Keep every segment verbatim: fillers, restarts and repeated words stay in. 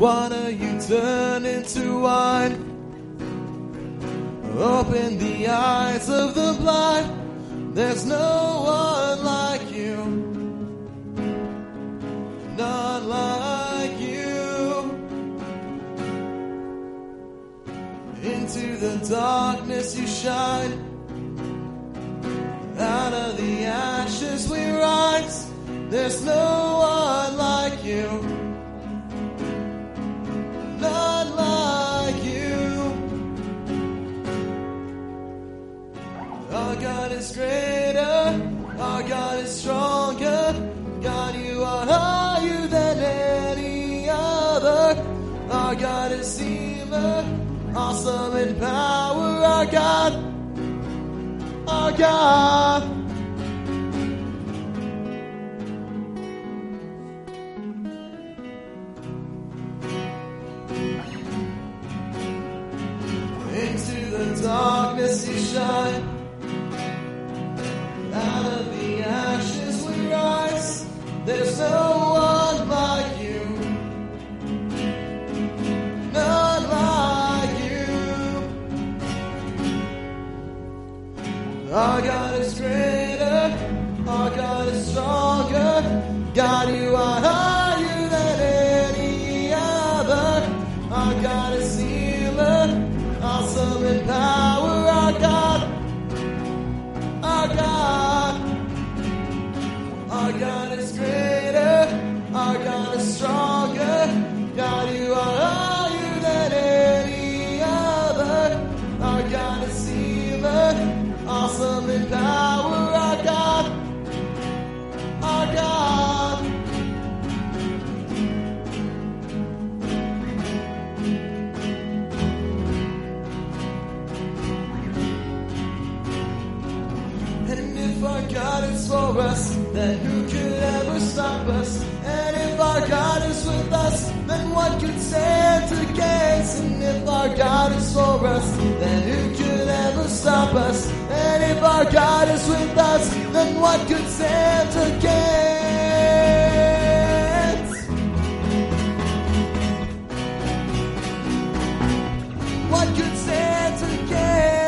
Water you turn into wine. Open the eyes of the blind. There's no one like you. None like you. Into the darkness you shine. Out of the ashes we rise. There's no one like you. None like you. Our God is greater. Our God is stronger. God, you are higher than any other. Our God is healer. Awesome in power. Our God. Our God. Darkness you shine. Out of the ashes we rise. There's no one like you. None like you. Our God is greater. Our God is stronger. God, you are higher than any other. Our God is healer. Awesome in power, our God, our God. Our God is greater, our God is stronger. God, you are higher than any other. Our God is healer, awesome in power, our God, our God. If our God is for us, then who could ever stop us? And if our God is with us, then what could stand against? And if our God is for us, then who could ever stop us? And if our God is with us, then what could stand against? What could stand against?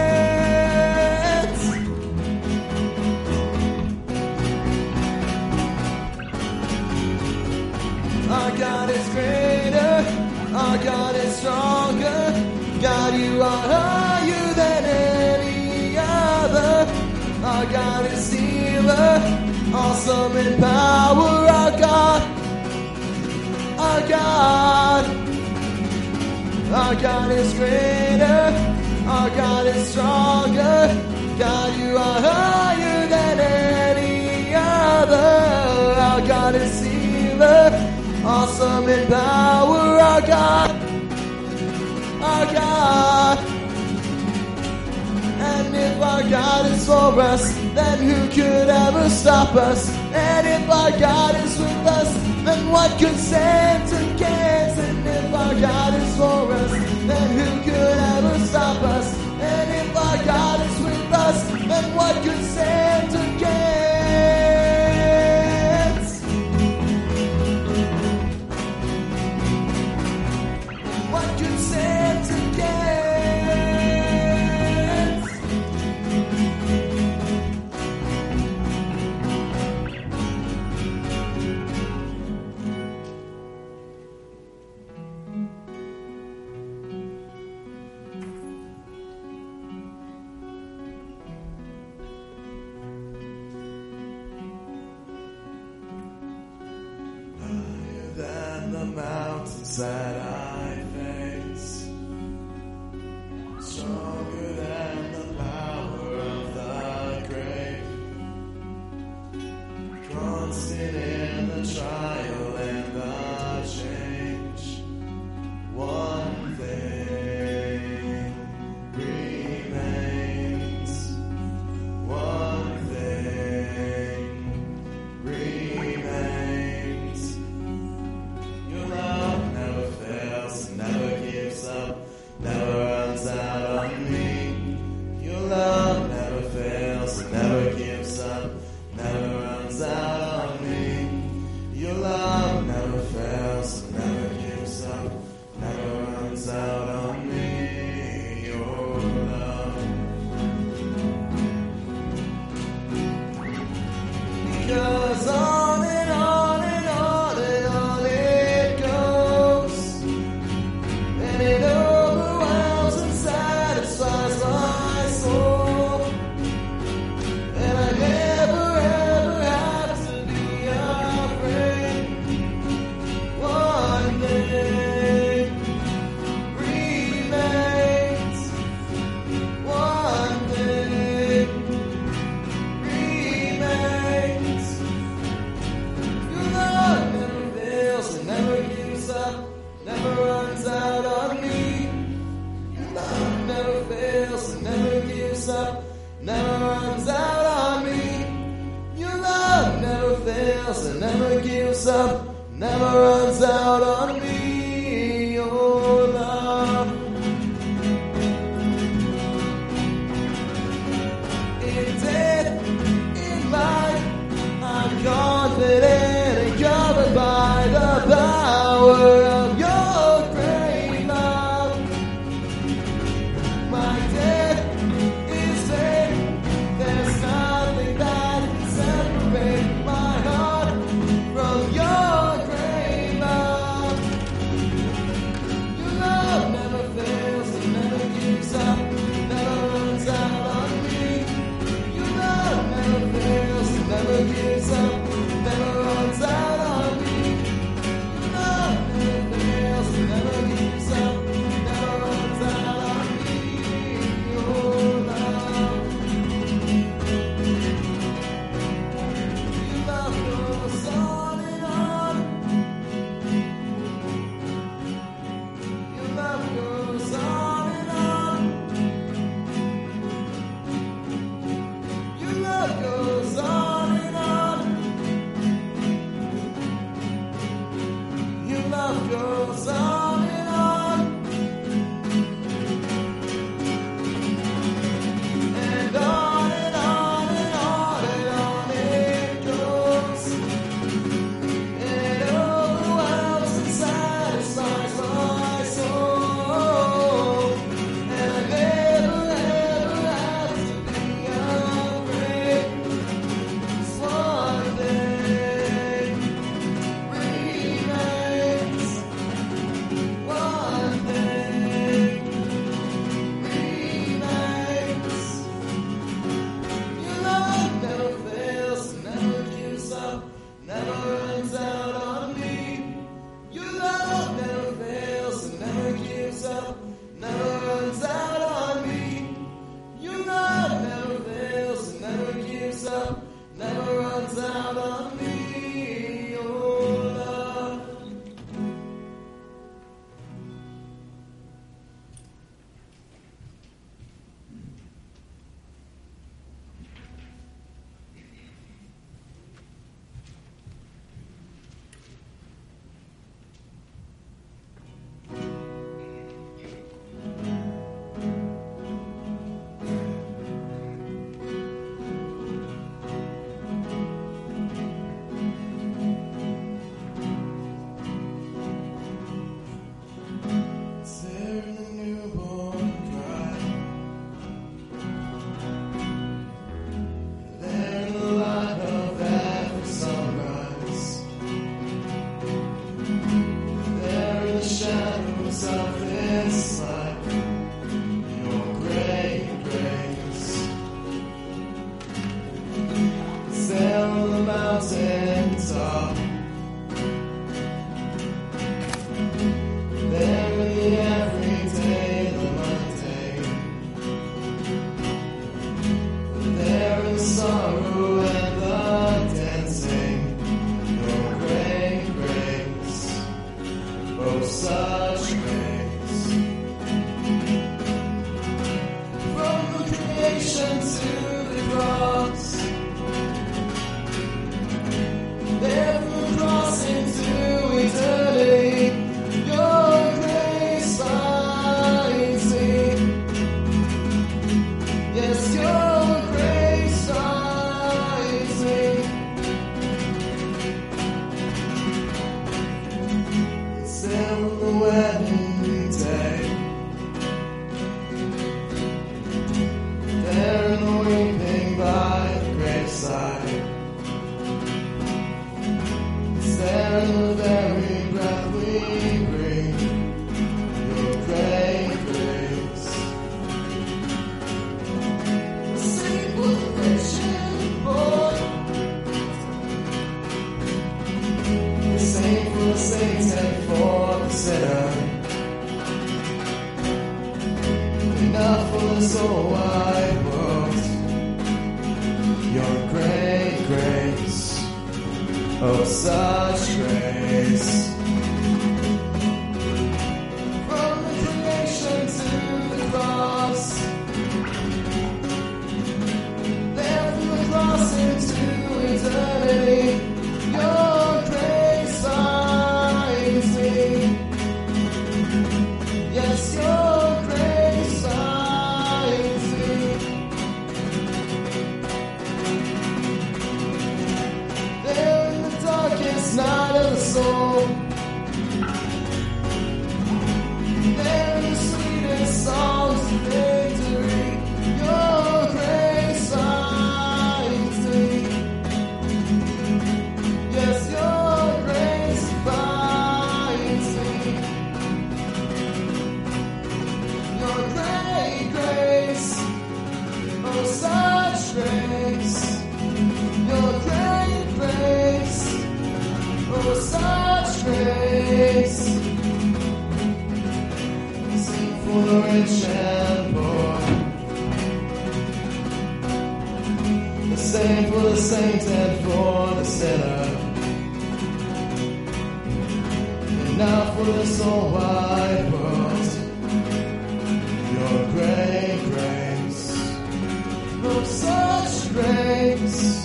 Our God is greater, our God is stronger. God, you are higher than any other. Our God is healer, awesome in power. Our God, our God. Our God is greater, our God is stronger. God, you are higher than any other. Our God is healer, awesome in power, our God, our God. And if our God is for us, then who could ever stop us? And if our God is with us, then what could stand against? And if our God is for us, then who could ever stop us? And if our God is with us, then what could stand against? What could stand against? Higher than the mountains that I face, stronger than the power of the grave, constant in the trial and the change. One thing remains. One thing remains. Your love never fails. runs out on me. Your love never fails and never gives up, never runs out on me. Your love. In death, in life, I'm confident and covered by the power of your great love. My death is safe. There's nothing that can separate my heart from your great love. Your love never fails and never gives up, never runs out on me. Your love never fails and never gives up, never runs out on me. Your love never fails and never gives up, never runs out on me. Your love. Your love goes on and on. Your love goes on and on. Your love goes on and on. Your love goes on and on. And on and on and on and on it goes. It overwhelms and satisfies my soul. And I never ever have to be afraid. This one thing remains. One thing remains. Your love never fails, never gives up, never runs out on me. Your love never fails, never gives up, never runs out on me. Your love never fails, never gives up, never runs out on me. Your love. There in the newborn cry, there in the light of every sunrise, there in the shadows of this life, your great grace. It's there on the mountain top, there in the everyday, the mundane, there in the sorrow and the dancing, your great grace, oh such grace. From the creation to the cross, there from the cross into eternity, your grace finds me. Yes, your grace finds me. It's there on the wedding day, there in the weeping by the graveside. It's there in the very breath we breathe, your great grace. Sing for the Christian boy, sing for the saints and for the sinner, enough for this whole wide world, your great grace. Oh, such grace. From the creation to the cross, there of the soul. They're the sweetest songs of victory. Your grace finds me. Yes, your grace finds me. Your great grace, oh such grace. Your great grace, oh such grace. Sing for the rich and poor, the same for the saint and for the sinner, and now for this whole wide world. Your great grace, oh such grace.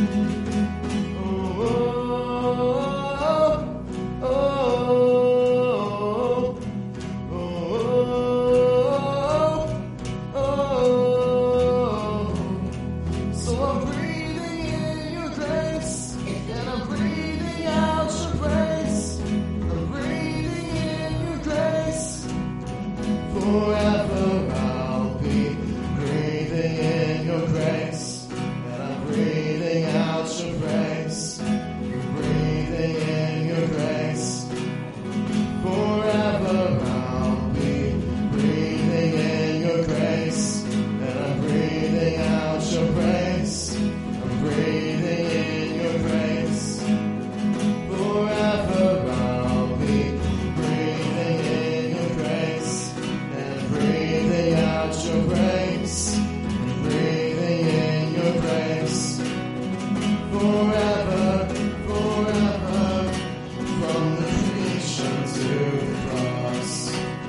Forever I'll be breathing in your grace, and I'm breathing out your praise. Breathing in your grace. Forever I'll be breathing in your grace, and I'm breathing out your praise. I'm breathing in your grace. Forever I'll be breathing in your grace. Breathing out your grace, breathing in your grace, forever, forever, from the creation to the cross.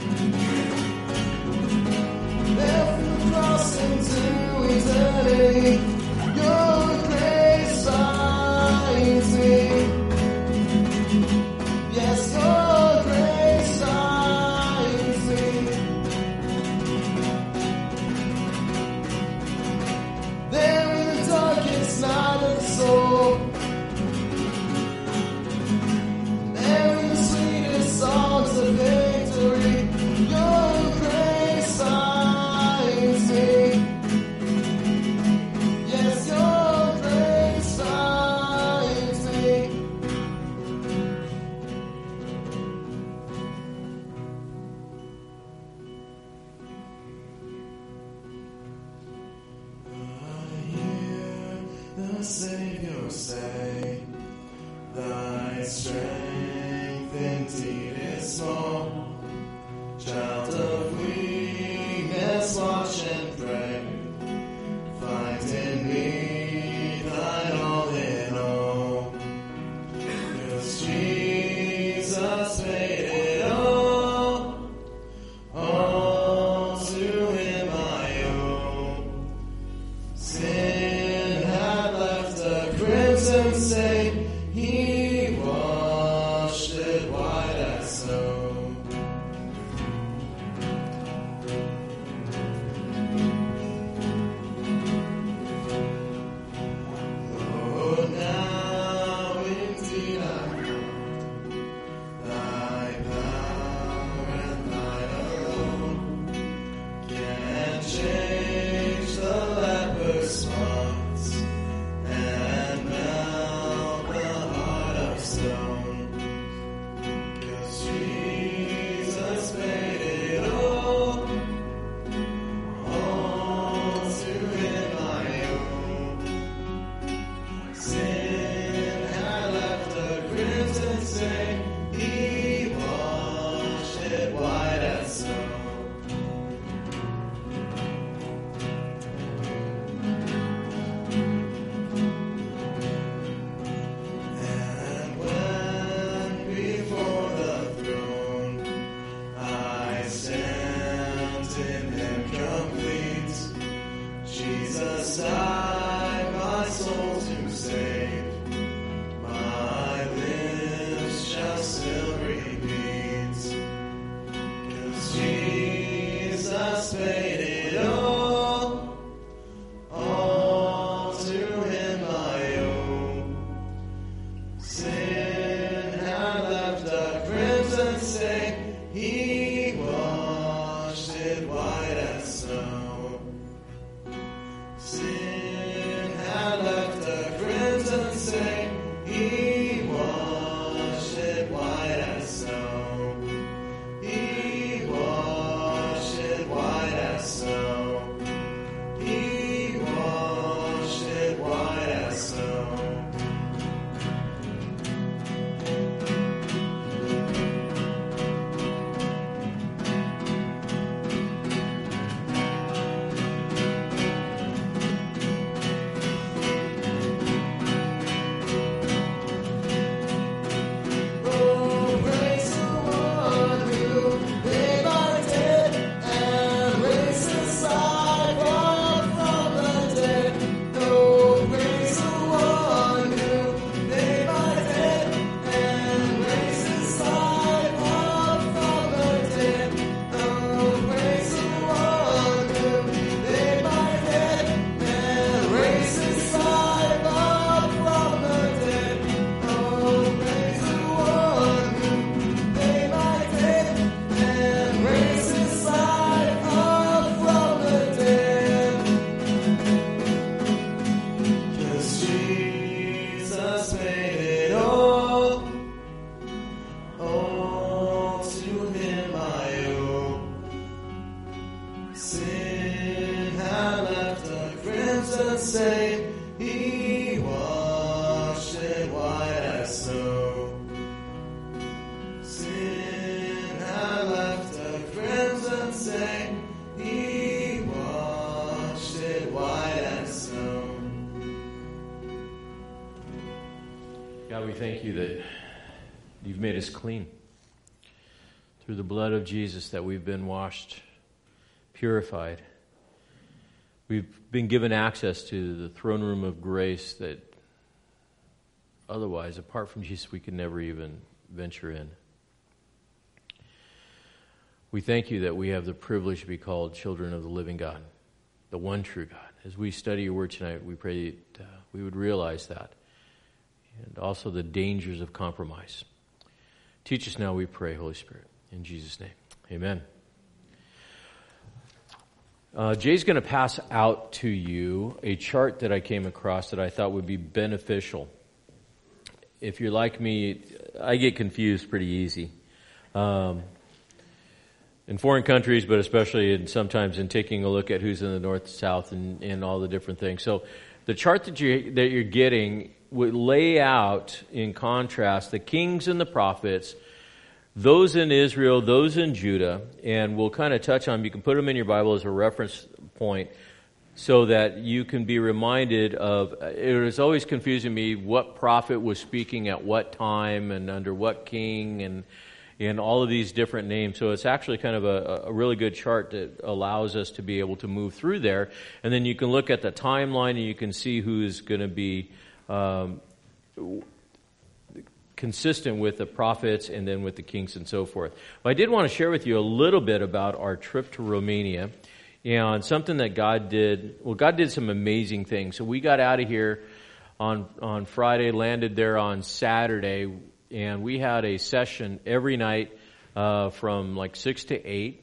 There from the cross into eternity, your grace finds me. Yes, your grace finds me. There in the darkest night of the soul, there in the sweetest songs of victory, your grace finds me. Yes, your grace finds me. The Savior say, thy strength indeed is small. Child of weakness, watch and pray. Find in me thine all in all. 'Cause Jesus paid it all. All to him I owe. Sin had left a crimson stain, he washed it white as snow. Oh, now indeed I know thy power and thine alone can change the leper's spots and melt He washed it white as snow. Sin had left a crimson stain. He washed it white as snow. God, we thank you that you've made us clean. Through the blood of Jesus that we've been washed, purified. We've been given access to the throne room of grace that otherwise, apart from Jesus, we could never even venture in. We thank you that we have the privilege to be called children of the living God, the one true God. As we study your word tonight, we pray that uh, we would realize that, and also the dangers of compromise. Teach us now, we pray, Holy Spirit. In Jesus' name, amen. Uh, Jay's going to pass out to you a chart that I came across that I thought would be beneficial. If you're like me, I get confused pretty easy. Um, in foreign countries, but especially in, sometimes in taking a look at who's in the north, south, and, and all the different things. So the chart that, you, that you're getting would lay out in contrast the kings and the prophets, those in Israel, those in Judah, and we'll kind of touch on, you can put them in your Bible as a reference point so that you can be reminded of, it was always confusing me what prophet was speaking at what time and under what king and and all of these different names. So it's actually kind of a, a really good chart that allows us to be able to move through there. And then you can look at the timeline and you can see who's going to be um, consistent with the prophets and then with the kings and so forth. But I did want to share with you a little bit about our trip to Romania and something that God did. Well, God did some amazing things. So we got out of here on on Friday, landed there on Saturday, and we had a session every night uh, from like six to eight.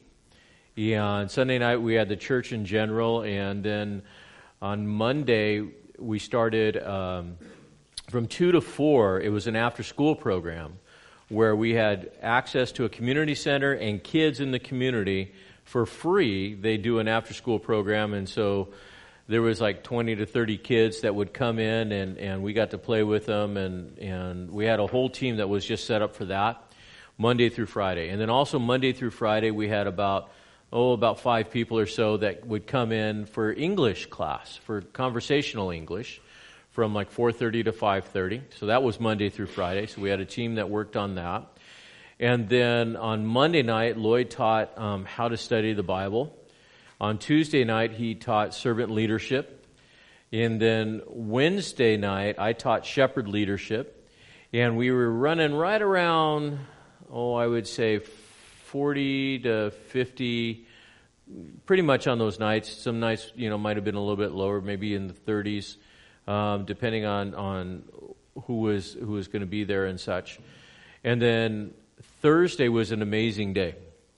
And Sunday night we had the church in general, and then on Monday we started um, from two to four. It was an after-school program where we had access to a community center and kids in the community for free. They do an after-school program, and so there was like twenty to thirty kids that would come in, and, and we got to play with them, and, and we had a whole team that was just set up for that Monday through Friday. And then also Monday through Friday we had about, oh, about five people or so that would come in for English class, for conversational English, from like four thirty to five thirty. So that was Monday through Friday. So we had a team that worked on that. And then on Monday night, Lloyd taught um, how to study the Bible. On Tuesday night, he taught servant leadership. And then Wednesday night, I taught shepherd leadership. And we were running right around, oh, I would say forty to fifty, pretty much on those nights. Some nights, you know, might have been a little bit lower, maybe in the thirties, um, depending on, on who was who was going to be there and such. And then Thursday was an amazing day.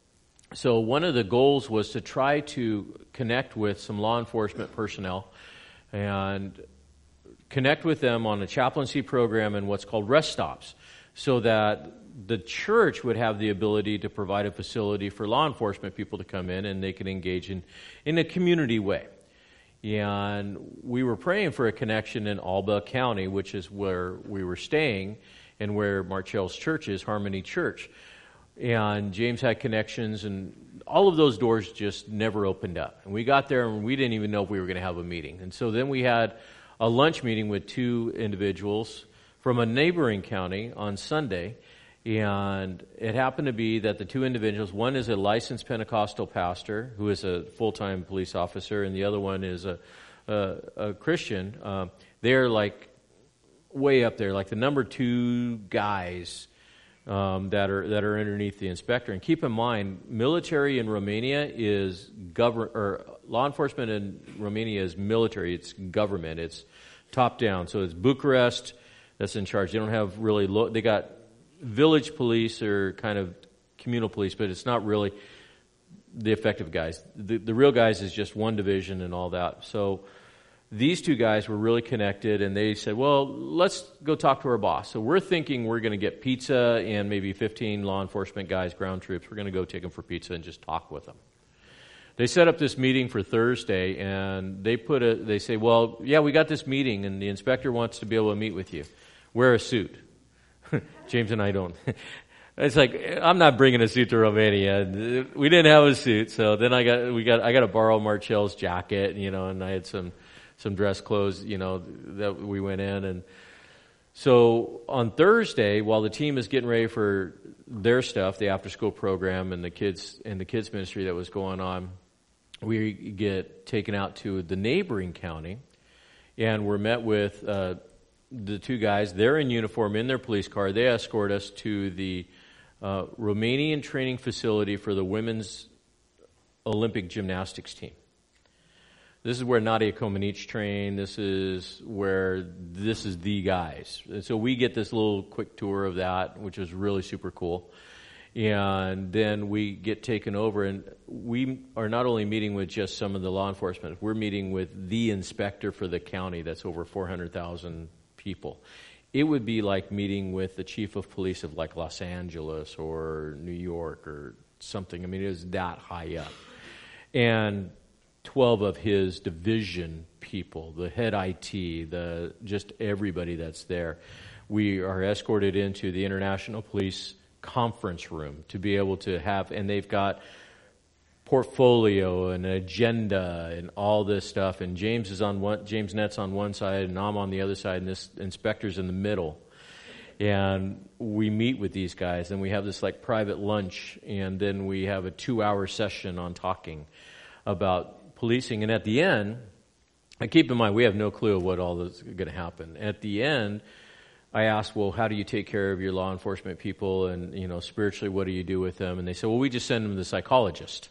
So one of the goals was to try to connect with some law enforcement personnel and connect with them on a chaplaincy program and what's called rest stops, so that the church would have the ability to provide a facility for law enforcement people to come in and they can engage in, in a community way. And we were praying for a connection in Alba County, which is where we were staying and where Marcell's church is, Harmony Church. And James had connections, and all of those doors just never opened up. And we got there, and we didn't even know if we were going to have a meeting. And so then we had a lunch meeting with two individuals from a neighboring county on Sunday. And it happened to be that the two individuals, one is a licensed Pentecostal pastor who is a full-time police officer, and the other one is a, a, a Christian. Um, they're like way up there, like the number two guys Um, that are that are underneath the inspector. And keep in mind, military in Romania is govern or law enforcement in Romania is military. It's government. It's top down. So it's Bucharest that's in charge. They don't have really lo- they got village police or kind of communal police, but it's not really the effective guys. The, the real guys is just one division and all that. So these two guys were really connected, and they said, well, let's go talk to our boss. So we're thinking we're going to get pizza and maybe fifteen law enforcement guys, ground troops. We're going to go take them for pizza and just talk with them. they set up this meeting for Thursday, and they put a, they say, well, yeah, we got this meeting, and the inspector wants to be able to meet with you. Wear a suit. James and I don't. It's like, I'm not bringing a suit to Romania. We didn't have a suit, so then I got, we got, I got to borrow Marcell's jacket, you know, and I had some, some dress clothes, you know, that we went in. And so on Thursday, while the team is getting ready for their stuff, the after school program and the kids, and the kids ministry that was going on, we get taken out to the neighboring county, and we're met with, uh, the two guys. They're in uniform, in their police car. They escort us to the uh, Romanian training facility for the women's Olympic gymnastics team. This is where Nadia Comaneci trained. This is where, this is the guys. And so we get this little quick tour of that, which is really super cool. And then we get taken over, and we are not only meeting with just some of the law enforcement, we're meeting with the inspector for the county that's over four hundred thousand people. It would be like meeting with the chief of police of like Los Angeles or New York or something. I mean, it was that high up. And twelve of his division people, the head I T, the just everybody that's there. We are escorted into the International Police Conference Room to be able to have, and they've got portfolio and agenda and all this stuff, and James is on one, James Nett's on one side, and I'm on the other side, and this inspector's in the middle. And we meet with these guys, and we have this like private lunch, and then we have a two-hour session on talking about policing. And at the end, and keep in mind, we have no clue what all this is going to happen. At the end, I asked, well, how do you take care of your law enforcement people, and, you know, spiritually, what do you do with them? And they said, well, we just send them to the psychologist.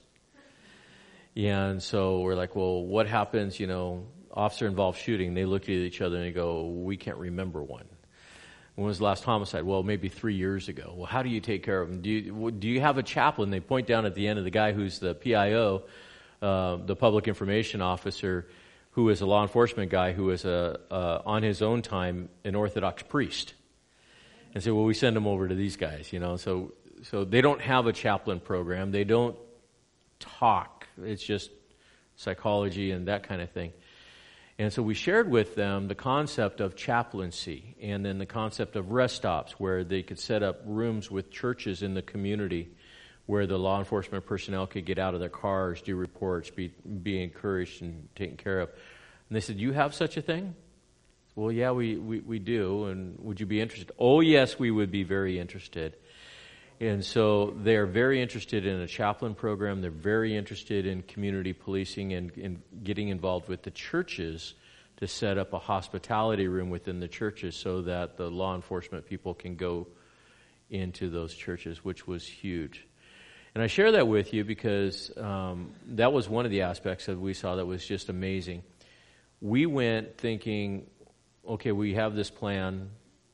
And so we're like, well, what happens, you know, officer-involved shooting? They look at each other and they go, we can't remember one. When was the last homicide? Well, maybe three years ago. Well, how do you take care of them? Do you, do you have a chaplain? They point down at the end of the guy who's the P I O, uh, the public information officer, who is a law enforcement guy who is, a, uh, on his own time, an Orthodox priest. And say, well, we send them over to these guys, you know. So, so they don't have a chaplain program. They don't talk. It's just psychology and that kind of thing. And so we shared with them the concept of chaplaincy, and then the concept of rest stops, where they could set up rooms with churches in the community where the law enforcement personnel could get out of their cars, do reports, be be encouraged and taken care of. And they said, you have such a thing? Well, yeah, we, we, we do, and would you be interested? Oh, yes, we would be very interested. And so they're very interested in a chaplain program. They're very interested in community policing and in getting involved with the churches to set up a hospitality room within the churches so that the law enforcement people can go into those churches, which was huge. And I share that with you because um, that was one of the aspects that we saw that was just amazing. We went thinking, okay, we have this plan,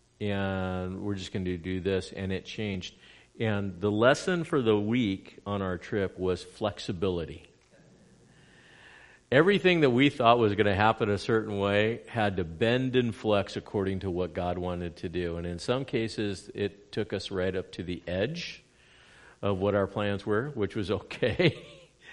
and we're just going to do this, and it changed. And the lesson for the week on our trip was flexibility. Everything that we thought was going to happen a certain way had to bend and flex according to what God wanted to do. And in some cases, it took us right up to the edge of what our plans were, which was okay.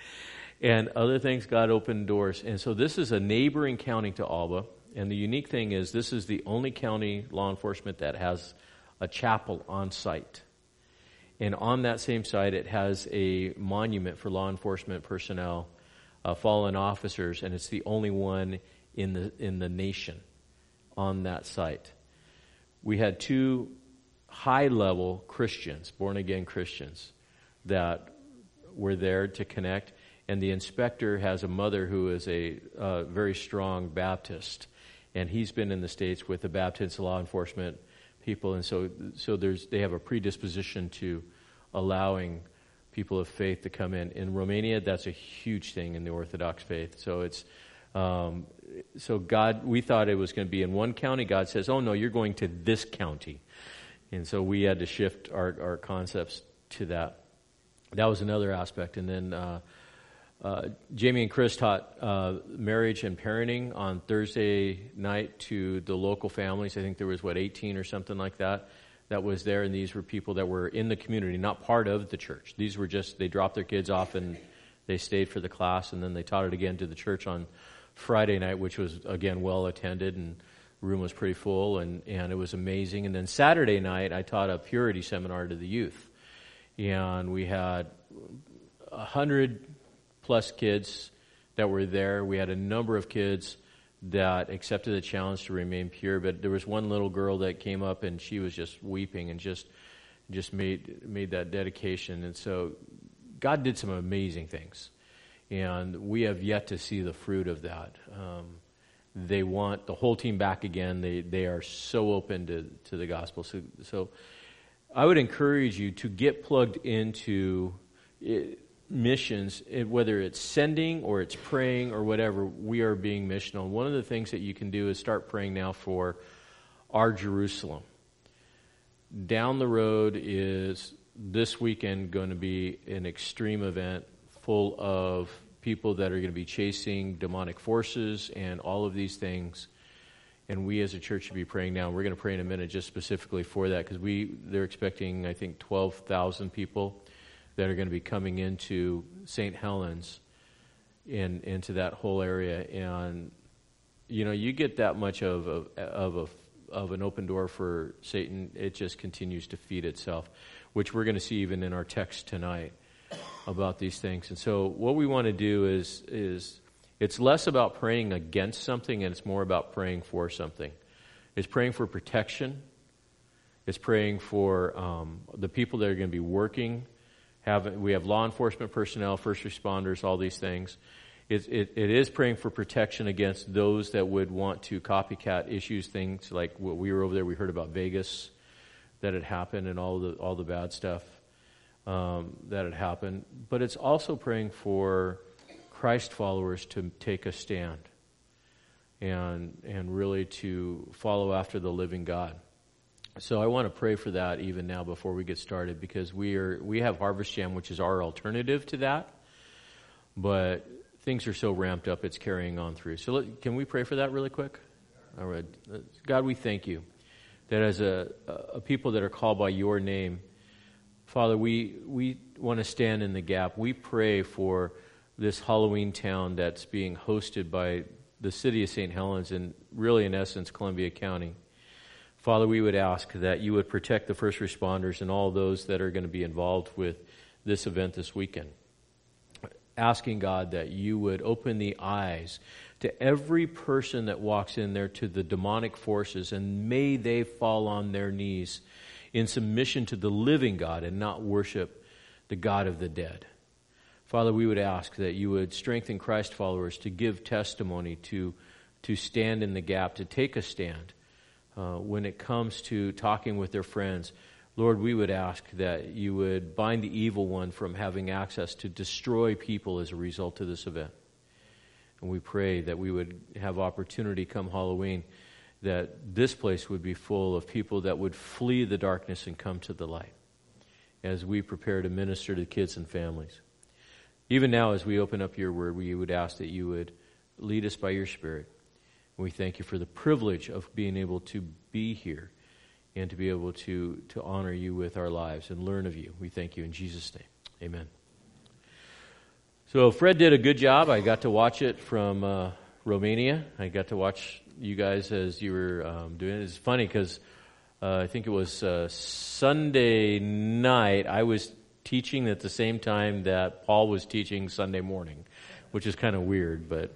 And other things, God opened doors. And so this is a neighboring county to Alba. And the unique thing is this is the only county law enforcement that has a chapel on site. And on that same site, it has a monument for law enforcement personnel, uh, fallen officers, and it's the only one in the in the nation on that site. We had two high-level Christians, born-again Christians, that were there to connect. And the inspector has a mother who is a uh, very strong Baptist, and he's been in the States with the Baptist law enforcement people, and so so there's they have a predisposition to allowing people of faith to come in. In Romania, that's a huge thing in the Orthodox faith. So it's um, so God. We thought it was going to be in one county. God says, "Oh no, you're going to this county," and so we had to shift our our concepts to that. That was another aspect, and then. Uh, Uh, Jamie and Chris taught uh, marriage and parenting on Thursday night to the local families. I think there was, what, eighteen or something like that that was there, and these were people that were in the community, not part of the church. These were just, they dropped their kids off, and they stayed for the class, and then they taught it again to the church on Friday night, which was, again, well attended, and the room was pretty full, and, and it was amazing. And then Saturday night, I taught a purity seminar to the youth. And we had a hundred plus kids that were there. We had a number of kids that accepted the challenge to remain pure, but there was one little girl that came up, and she was just weeping and just just made made that dedication. And so God did some amazing things, and we have yet to see the fruit of that. Um, they want the whole team back again. They they are so open to, to the gospel. So, so I would encourage you to get plugged into it, missions, it, whether it's sending or it's praying or whatever. We are being missional. One of the things that you can do is start praying now for our Jerusalem. Down the road is this weekend going to be an extreme event full of people that are going to be chasing demonic forces and all of these things. And we as a church should be praying now. We're going to pray in a minute just specifically for that, because we they're expecting, I think, twelve thousand people that are going to be coming into Saint Helens and into that whole area. And, you know, you get that much of a, of a of an open door for Satan, it just continues to feed itself, which we're going to see even in our text tonight about these things. And so what we want to do is is it's less about praying against something, and it's more about praying for something. It's praying for protection. It's praying for um, the people that are going to be working. Have, we have law enforcement personnel, first responders, all these things. It, it, it is praying for protection against those that would want to copycat issues, things like what we were over there, we heard about Vegas that had happened and all the all the bad stuff um, that had happened. But it's also praying for Christ followers to take a stand and and really to follow after the living God. So I want to pray for that even now before we get started, because we are we have Harvest Jam, which is our alternative to that, but things are so ramped up, it's carrying on through. So let, can we pray for that really quick? All right. God, we thank you that as a, a people that are called by your name, Father, we we want to stand in the gap. We pray for this Halloween town that's being hosted by the city of Saint Helens and really, in essence, Columbia County. Father, we would ask that you would protect the first responders and all those that are going to be involved with this event this weekend. Asking, God, that you would open the eyes to every person that walks in there to the demonic forces, and may they fall on their knees in submission to the living God and not worship the God of the dead. Father, we would ask that you would strengthen Christ followers to give testimony, to, to stand in the gap, to take a stand uh, when it comes to talking with their friends. Lord, we would ask that you would bind the evil one from having access to destroy people as a result of this event. And we pray that we would have opportunity come Halloween, that this place would be full of people that would flee the darkness and come to the light as we prepare to minister to kids and families. Even now, as we open up your word, we would ask that you would lead us by your Spirit. And we thank you for the privilege of being able to be here and to be able to, to honor you with our lives and learn of you. We thank you in Jesus' name. Amen. So Fred did a good job. I got to watch it from uh, Romania. I got to watch you guys as you were um, doing it. It's funny because uh, I think it was uh, Sunday night I was teaching at the same time that Paul was teaching Sunday morning, which is kind of weird, but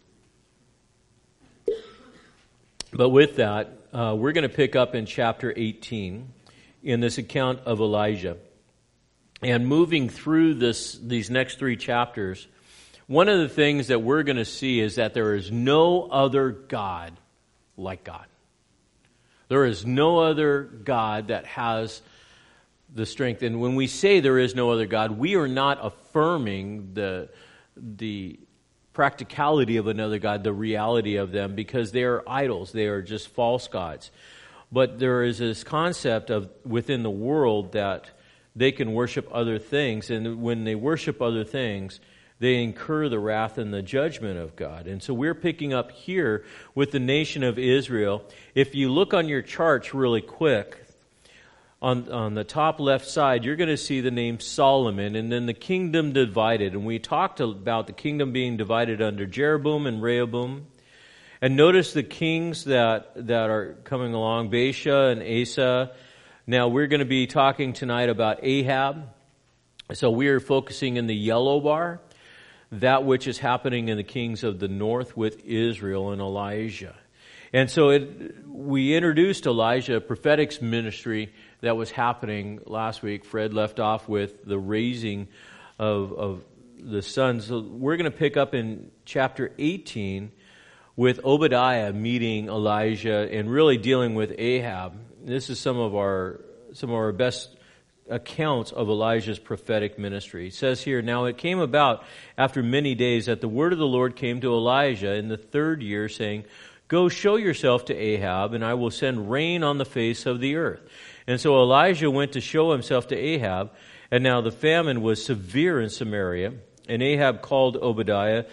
but with that, uh, we're going to pick up in chapter eighteen in this account of Elijah. And moving through this these next three chapters, one of the things that we're going to see is that there is no other God like God. There is no other God that has the strength. And when we say there is no other God, we are not affirming the the practicality of another God, the reality of them, because they are idols. They are just false gods. But there is this concept of within the world that they can worship other things, and when they worship other things, they incur the wrath and the judgment of God. And so we're picking up here with the nation of Israel. If you look on your charts really quick, on, on the top left side, you're going to see the name Solomon, and then the kingdom divided. And we talked about the kingdom being divided under Jeroboam and Rehoboam. And notice the kings that, that are coming along, Baasha and Asa. Now, we're going to be talking tonight about Ahab. So we are focusing in the yellow bar, that which is happening in the kings of the north with Israel and Elijah. And so it, we introduced Elijah, a prophetic ministry that was happening last week. Fred left off with the raising of, of the sons. So we're going to pick up in chapter eighteen with Obadiah meeting Elijah and really dealing with Ahab. This is some of our some of our best accounts of Elijah's prophetic ministry. It says here, "Now it came about after many days that the word of the Lord came to Elijah in the third year, saying, 'Go show yourself to Ahab, and I will send rain on the face of the earth.' And so Elijah went to show himself to Ahab, and now the famine was severe in Samaria. And Ahab called Obadiah,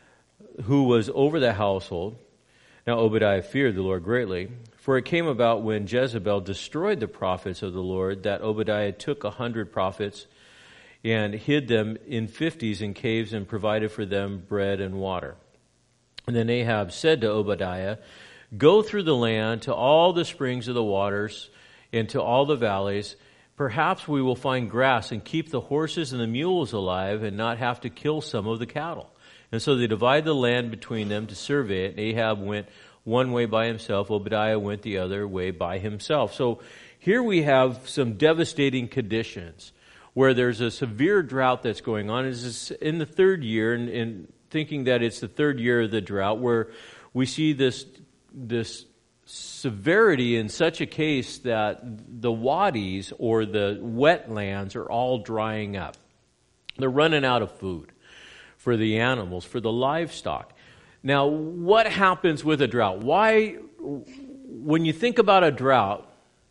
who was over the household. Now Obadiah feared the Lord greatly, for it came about when Jezebel destroyed the prophets of the Lord that Obadiah took a hundred prophets and hid them in fifties in caves and provided for them bread and water. And then Ahab said to Obadiah, 'Go through the land to all the springs of the waters and to all the valleys. Perhaps we will find grass and keep the horses and the mules alive and not have to kill some of the cattle.' And so they divided the land between them to survey it. Ahab went one way by himself. Obadiah went the other way by himself." So here we have some devastating conditions where there's a severe drought that's going on. It's in the third year, and, and thinking that it's the third year of the drought, where we see this this severity in such a case that the wadis or the wetlands are all drying up. They're running out of food for the animals, for the livestock. Now, what happens with a drought? Why, when you think about a drought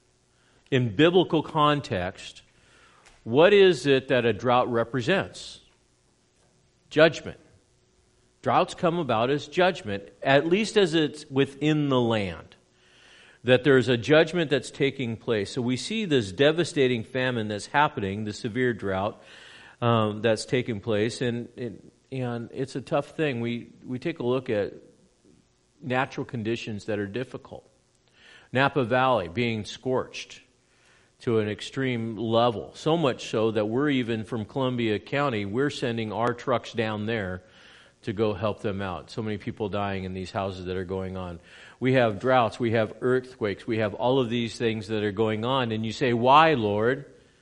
in biblical context, what is it that a drought represents? Judgment. Droughts come about as judgment, at least as it's within the land. That there's a judgment that's taking place. So we see this devastating famine that's happening, the severe drought um, that's taking place, and, and and it's a tough thing. We we take a look at natural conditions that are difficult. Napa Valley being scorched to an extreme level, so much so that we're even from Columbia County, we're sending our trucks down there to go help them out. So many people dying in these houses that are going on. We have droughts, we have earthquakes, we have all of these things that are going on. And you say, "Why, Lord?"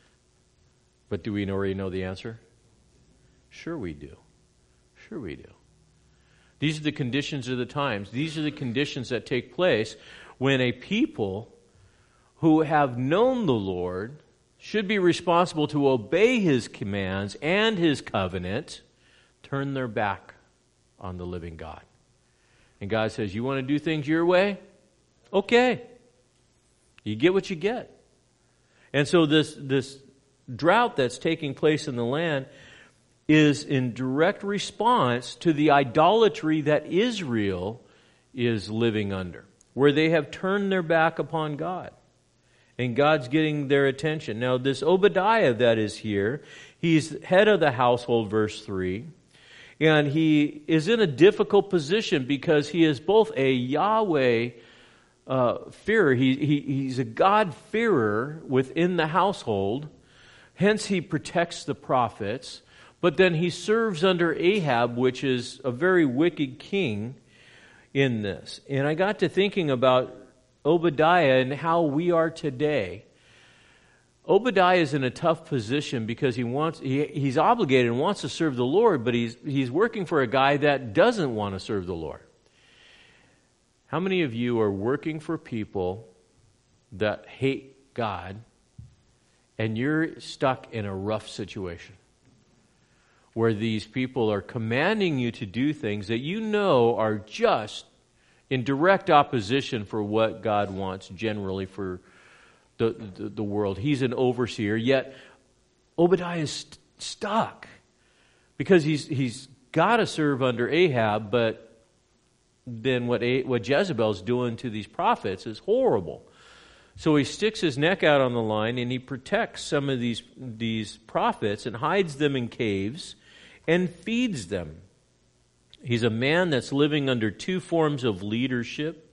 But do we already know the answer? Sure we do. Sure we do. These are the conditions of the times. These are the conditions that take place when a people who have known the Lord should be responsible to obey His commands and His covenant, turn their back on the living God. And God says, "You want to do things your way? Okay. You get what you get." And so this, this drought that's taking place in the land is in direct response to the idolatry that Israel is living under, where they have turned their back upon God. And God's getting their attention. Now, this Obadiah that is here, he's head of the household, verse three, and he is in a difficult position because he is both a Yahweh uh, fearer, he, he, he's a God-fearer within the household, hence he protects the prophets. But then he serves under Ahab, which is a very wicked king in this. And I got to thinking about Obadiah and how we are today. Obadiah is in a tough position because he wants he, he's obligated and wants to serve the Lord, but he's he's working for a guy that doesn't want to serve the Lord. How many of you are working for people that hate God and you're stuck in a rough situation where these people are commanding you to do things that you know are just in direct opposition for what God wants generally for the, the, the world? He's an overseer, yet Obadiah is st- stuck because he's he's got to serve under Ahab, but then what, A, what Jezebel's doing to these prophets is horrible. So he sticks his neck out on the line and he protects some of these, these prophets and hides them in caves and feeds them. He's a man that's living under two forms of leadership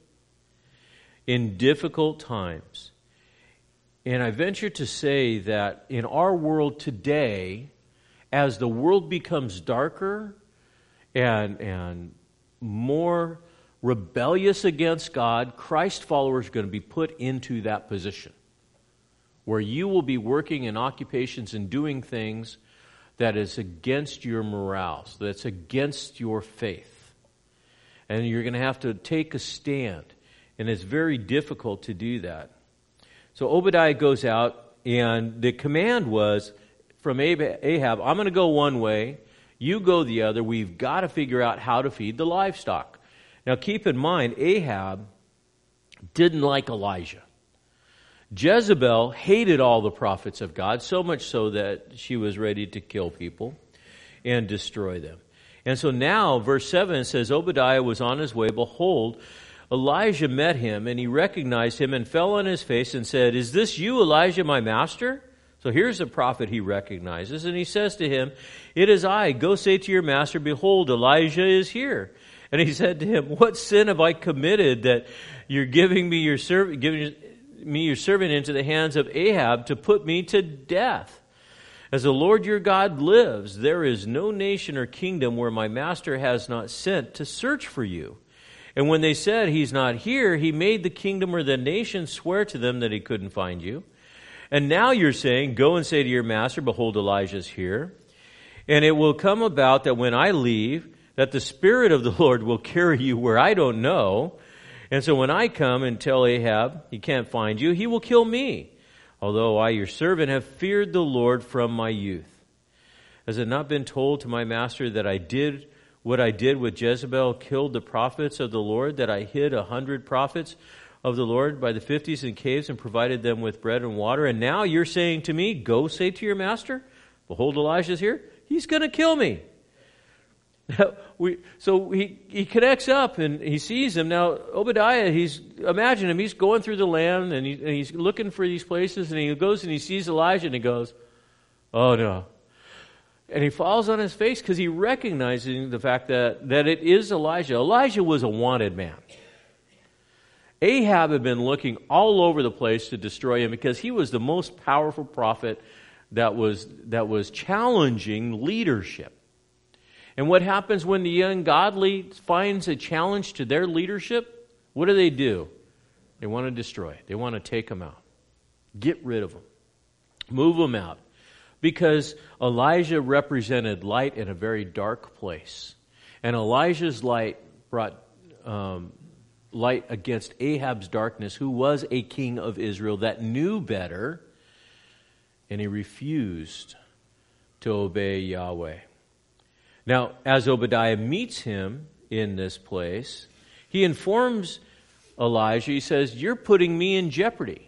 in difficult times. And I venture to say that in our world today, as the world becomes darker and, and more rebellious against God, Christ followers are going to be put into that position where you will be working in occupations and doing things that is against your morale, so that's against your faith. And you're going to have to take a stand. And it's very difficult to do that. So Obadiah goes out, and the command was from Ahab, I'm going to go one way, you go the other. We've got to figure out how to feed the livestock. Now keep in mind, Ahab didn't like Elijah. Jezebel hated all the prophets of God, so much so that she was ready to kill people and destroy them. And so now, verse seven says, Obadiah was on his way. Behold, Elijah met him, and he recognized him and fell on his face and said, Is this you, Elijah, my master? So here's a prophet he recognizes, and he says to him, It is I. Go say to your master, Behold, Elijah is here. And he said to him, What sin have I committed that you're giving me your servant, giving me your servant into the hands of Ahab to put me to death? As the Lord your God lives, there is no nation or kingdom where my master has not sent to search for you. And when they said, He's not here, he made the kingdom or the nation swear to them that he couldn't find you. And now you're saying, Go and say to your master, Behold, Elijah's here. And it will come about that when I leave, that the Spirit of the Lord will carry you where I don't know. And so when I come and tell Ahab he can't find you, he will kill me, although I, your servant, have feared the Lord from my youth. Has it not been told to my master that I did what I did with Jezebel, killed the prophets of the Lord, that I hid a hundred prophets of the Lord by the fifties in caves and provided them with bread and water? And now you're saying to me, Go say to your master, Behold, Elijah's here. He's going to kill me. we, so he, he connects up and he sees him. Now, Obadiah, he's, imagine him, he's going through the land and, he, and he's looking for these places, and he goes and he sees Elijah and he goes, Oh no. And he falls on his face because he recognizes the fact that, that it is Elijah. Elijah was a wanted man. Ahab had been looking all over the place to destroy him because he was the most powerful prophet that was, that was challenging leadership. And what happens when the ungodly finds a challenge to their leadership? What do they do? They want to destroy it. They want to take them out. Get rid of them. Move them out. Because Elijah represented light in a very dark place. And Elijah's light brought um, light against Ahab's darkness, who was a king of Israel that knew better, and he refused to obey Yahweh. Now, as Obadiah meets him in this place, he informs Elijah, he says, You're putting me in jeopardy.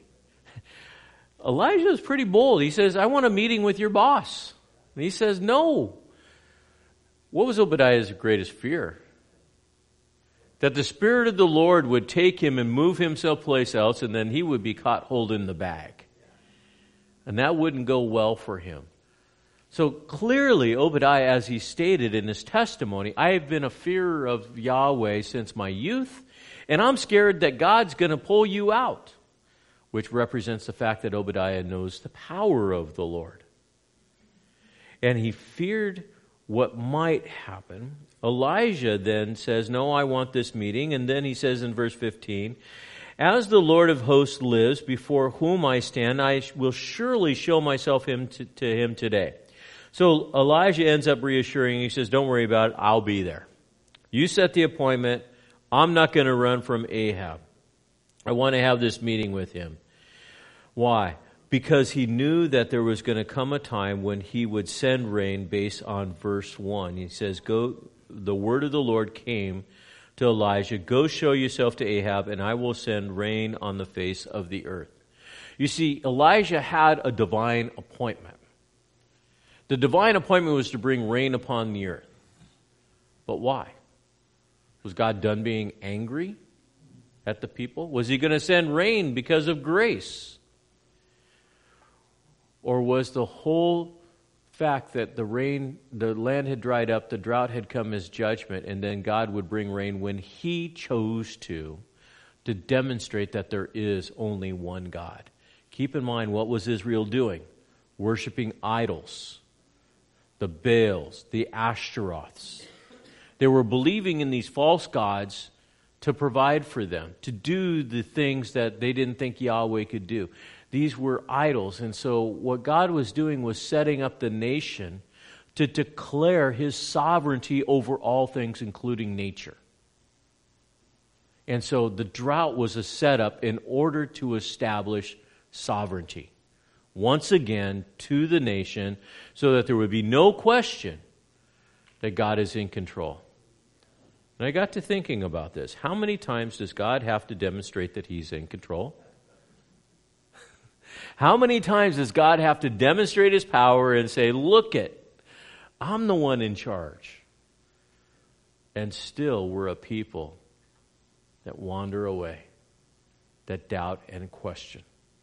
Elijah is pretty bold. He says, I want a meeting with your boss. And he says, no. What was Obadiah's greatest fear? That the Spirit of the Lord would take him and move him someplace else, and then he would be caught holding the bag. And that wouldn't go well for him. So clearly, Obadiah, as he stated in his testimony, I have been a fearer of Yahweh since my youth, and I'm scared that God's going to pull you out, which represents the fact that Obadiah knows the power of the Lord. And he feared what might happen. Elijah then says, no, I want this meeting. And then he says in verse fifteen, As the Lord of hosts lives, before whom I stand, I will surely show myself him to, to him today. So Elijah ends up reassuring, he says, don't worry about it, I'll be there. You set the appointment. I'm not going to run from Ahab. I want to have this meeting with him. Why? Because he knew that there was going to come a time when he would send rain based on verse one. He says, "Go. The word of the Lord came to Elijah, Go show yourself to Ahab, and I will send rain on the face of the earth." You see, Elijah had a divine appointment. The divine appointment was to bring rain upon the earth. But why? Was God done being angry? at the people? Was he going to send rain because of grace? Or was the whole fact that the rain, the land had dried up, the drought had come as judgment, and then God would bring rain when he chose to, to demonstrate that there is only one God? Keep in mind, what was Israel doing? Worshipping idols, the Baals, the Ashtaroths. They were believing in these false gods to provide for them, to do the things that they didn't think Yahweh could do. These were idols. And so what God was doing was setting up the nation to declare his sovereignty over all things, including nature. And so the drought was a setup in order to establish sovereignty, once again, to the nation, so that there would be no question that God is in control. And I got to thinking about this. How many times does God have to demonstrate that he's in control? How many times does God have to demonstrate his power and say, look it, I'm the one in charge? And still we're a people that wander away, that doubt and question.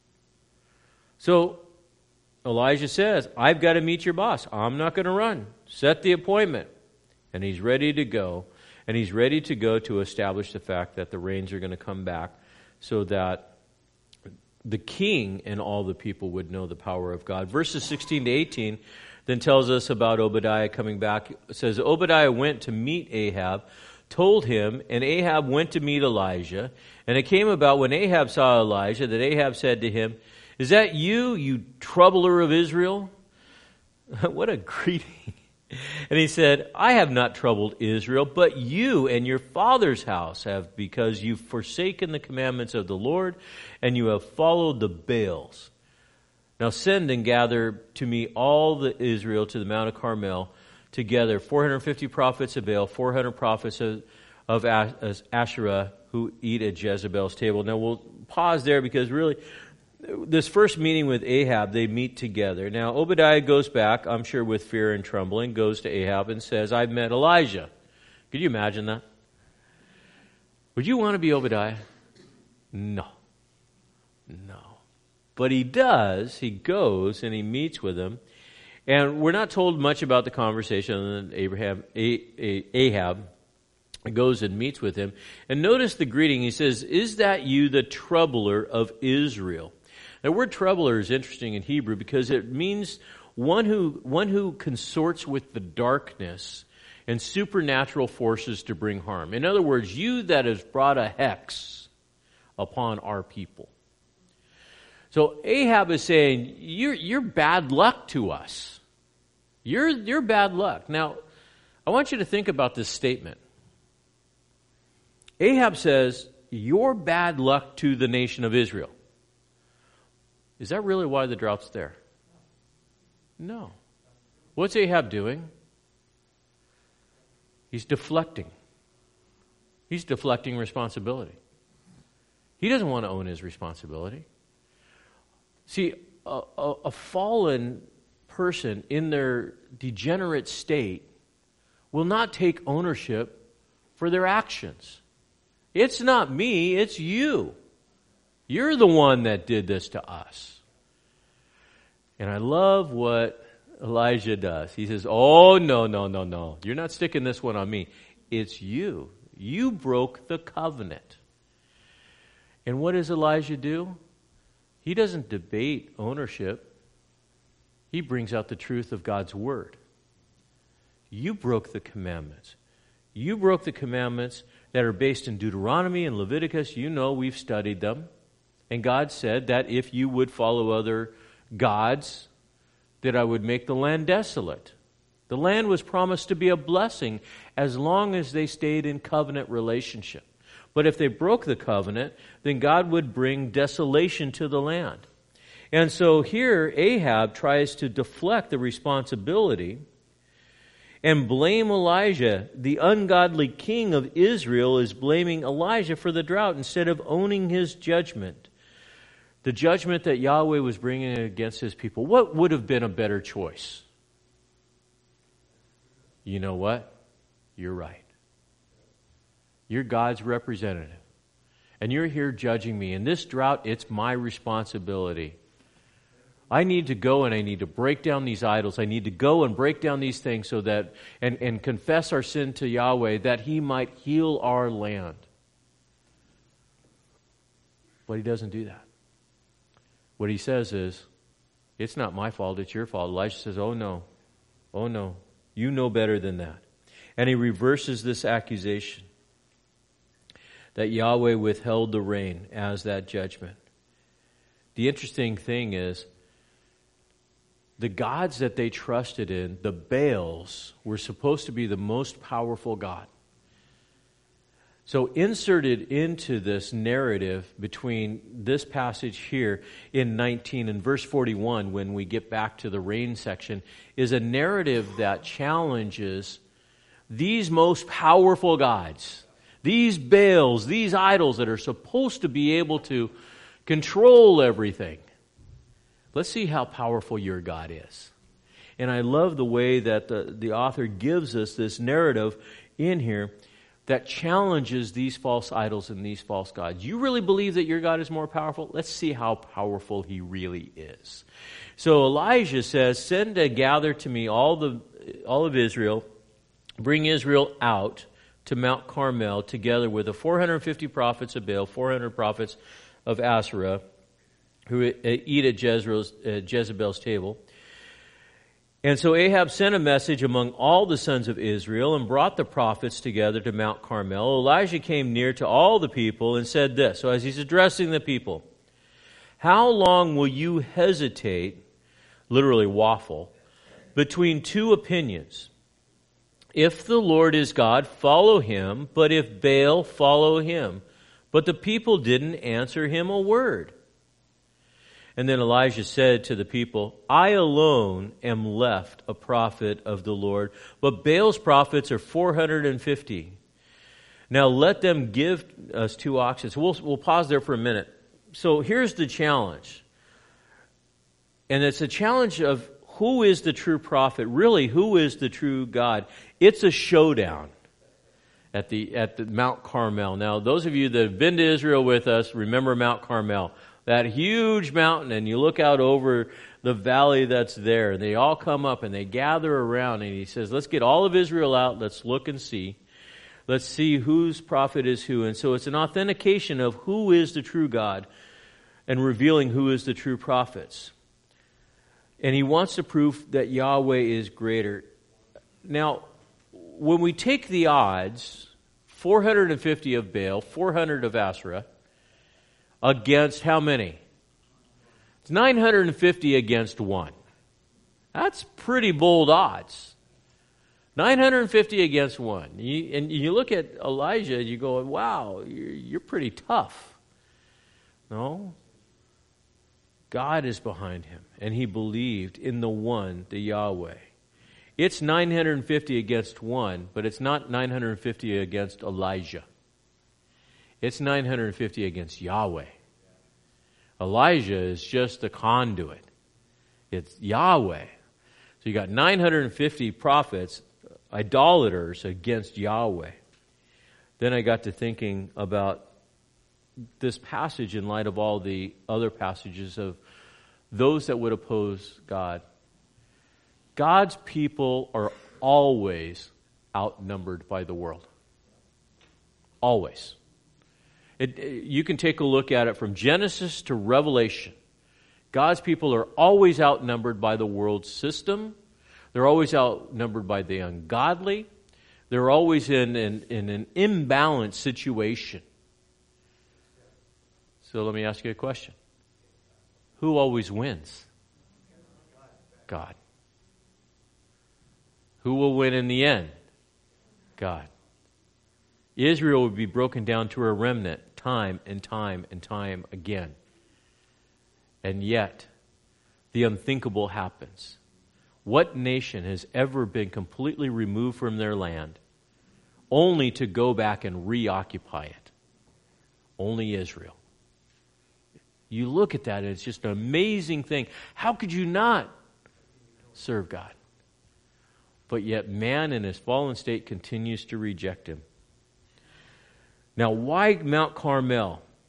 So Elijah says, I've got to meet your boss. I'm not going to run. Set the appointment. And he's ready to go. And he's ready to go to establish the fact that the rains are going to come back so that the king and all the people would know the power of God. Verses sixteen to eighteen then tells us about Obadiah coming back. It says, Obadiah went to meet Ahab, told him, and Ahab went to meet Elijah. And it came about when Ahab saw Elijah that Ahab said to him, is that you, you troubler of Israel? What a greeting. And he said, I have not troubled Israel, but you and your father's house have, because you've forsaken the commandments of the Lord, and you have followed the Baals. Now send and gather to me all the Israel to the Mount of Carmel together, four hundred fifty prophets of Baal, four hundred prophets of, of Asherah who eat at Jezebel's table. Now we'll pause there because really, this first meeting with Ahab, they meet together. Now, Obadiah goes back, I'm sure with fear and trembling, goes to Ahab and says, I've met Elijah. Could you imagine that? Would you want to be Obadiah? No. No. But he does. He goes and he meets with him. And we're not told much about the conversation. And then Abraham, Ahab goes and meets with him. And notice the greeting. He says, is that you, the troubler of Israel? The word troubler is interesting in Hebrew because it means one who one who consorts with the darkness and supernatural forces to bring harm. In other words, you that has brought a hex upon our people. So Ahab is saying, you're, you're bad luck to us. You're, you're bad luck. Now, I want you to think about this statement. Ahab says, you're bad luck to the nation of Israel. Is that really why the drought's there? No. What's Ahab doing? He's deflecting. He's deflecting responsibility. He doesn't want to own his responsibility. See, a, a, a fallen person in their degenerate state will not take ownership for their actions. It's not me, it's you. You're the one that did this to us. And I love what Elijah does. He says, oh, no, no, no, no. You're not sticking this one on me. It's you. You broke the covenant. And what does Elijah do? He doesn't debate ownership. He brings out the truth of God's word. You broke the commandments. You broke the commandments that are based in Deuteronomy and Leviticus. You know, we've studied them. And God said that if you would follow other gods, that I would make the land desolate. The land was promised to be a blessing as long as they stayed in covenant relationship. But if they broke the covenant, then God would bring desolation to the land. And so here Ahab tries to deflect the responsibility and blame Elijah. The ungodly king of Israel is blaming Elijah for the drought instead of owning his judgment. The judgment that Yahweh was bringing against his people. What would have been a better choice? You know what? You're right. You're God's representative. And you're here judging me. In this drought, it's my responsibility. I need to go and I need to break down these idols. I need to go and break down these things so that, and, and confess our sin to Yahweh that He might heal our land. But he doesn't do that. What he says is, it's not my fault, it's your fault. Elijah says, oh no, oh no, you know better than that. And he reverses this accusation that Yahweh withheld the rain as that judgment. The interesting thing is, the gods that they trusted in, the Baals, were supposed to be the most powerful god. So inserted into this narrative between this passage here in nineteen and verse forty-one, when we get back to the rain section, is a narrative that challenges these most powerful gods, these Baals, these idols that are supposed to be able to control everything. Let's see how powerful your God is. And I love the way that the, the author gives us this narrative in here that challenges these false idols and these false gods. You really believe that your God is more powerful? Let's see how powerful He really is. So Elijah says, send and gather to me all the all of Israel, bring Israel out to Mount Carmel together with the four hundred fifty prophets of Baal, four hundred prophets of Asherah, who eat at Jezreel's, uh, Jezebel's table. And so Ahab sent a message among all the sons of Israel and brought the prophets together to Mount Carmel. Elijah came near to all the people and said this. So as he's addressing the people, how long will you hesitate, literally waffle, between two opinions? If the Lord is God, follow Him, but if Baal, follow him. But the people didn't answer him a word. And then Elijah said to the people, I alone am left a prophet of the Lord, but Baal's prophets are four hundred fifty. Now let them give us two oxen. So we'll, we'll pause there for a minute. So here's the challenge. And it's a challenge of who is the true prophet? Really, who is the true God? It's a showdown at the, at the Mount Carmel. Now, those of you that have been to Israel with us, remember Mount Carmel. That huge mountain, and you look out over the valley that's there, and they all come up and they gather around, and he says, let's get all of Israel out, let's look and see. Let's see whose prophet is who. And so it's an authentication of who is the true God and revealing who is the true prophets. And he wants to prove that Yahweh is greater. Now, when we take the odds, four hundred fifty of Baal, four hundred of Asherah, against how many? It's nine hundred fifty against one. That's pretty bold odds. nine hundred fifty against one. You, and you look at Elijah and you go, wow, you're, you're pretty tough. No. God is behind him. And he believed in the one, the Yahweh. It's nine hundred fifty against one, but it's not nine hundred fifty against Elijah. It's nine hundred fifty against Yahweh. Elijah is just the conduit. It's Yahweh. So you got nine hundred fifty prophets, idolaters against Yahweh. Then I got to thinking about this passage in light of all the other passages of those that would oppose God. God's people are always outnumbered by the world. Always. It, you can take a look at it from Genesis to Revelation. God's people are always outnumbered by the world system. They're always outnumbered by the ungodly. They're always in, in, in an imbalanced situation. So let me ask you a question. Who always wins? God. Who will win in the end? God. Israel would be broken down to a remnant time and time and time again. And yet, the unthinkable happens. What nation has ever been completely removed from their land only to go back and reoccupy it? Only Israel. You look at that and it's just an amazing thing. How could you not serve God? But yet man in his fallen state continues to reject him. Now, why Mount Carmel?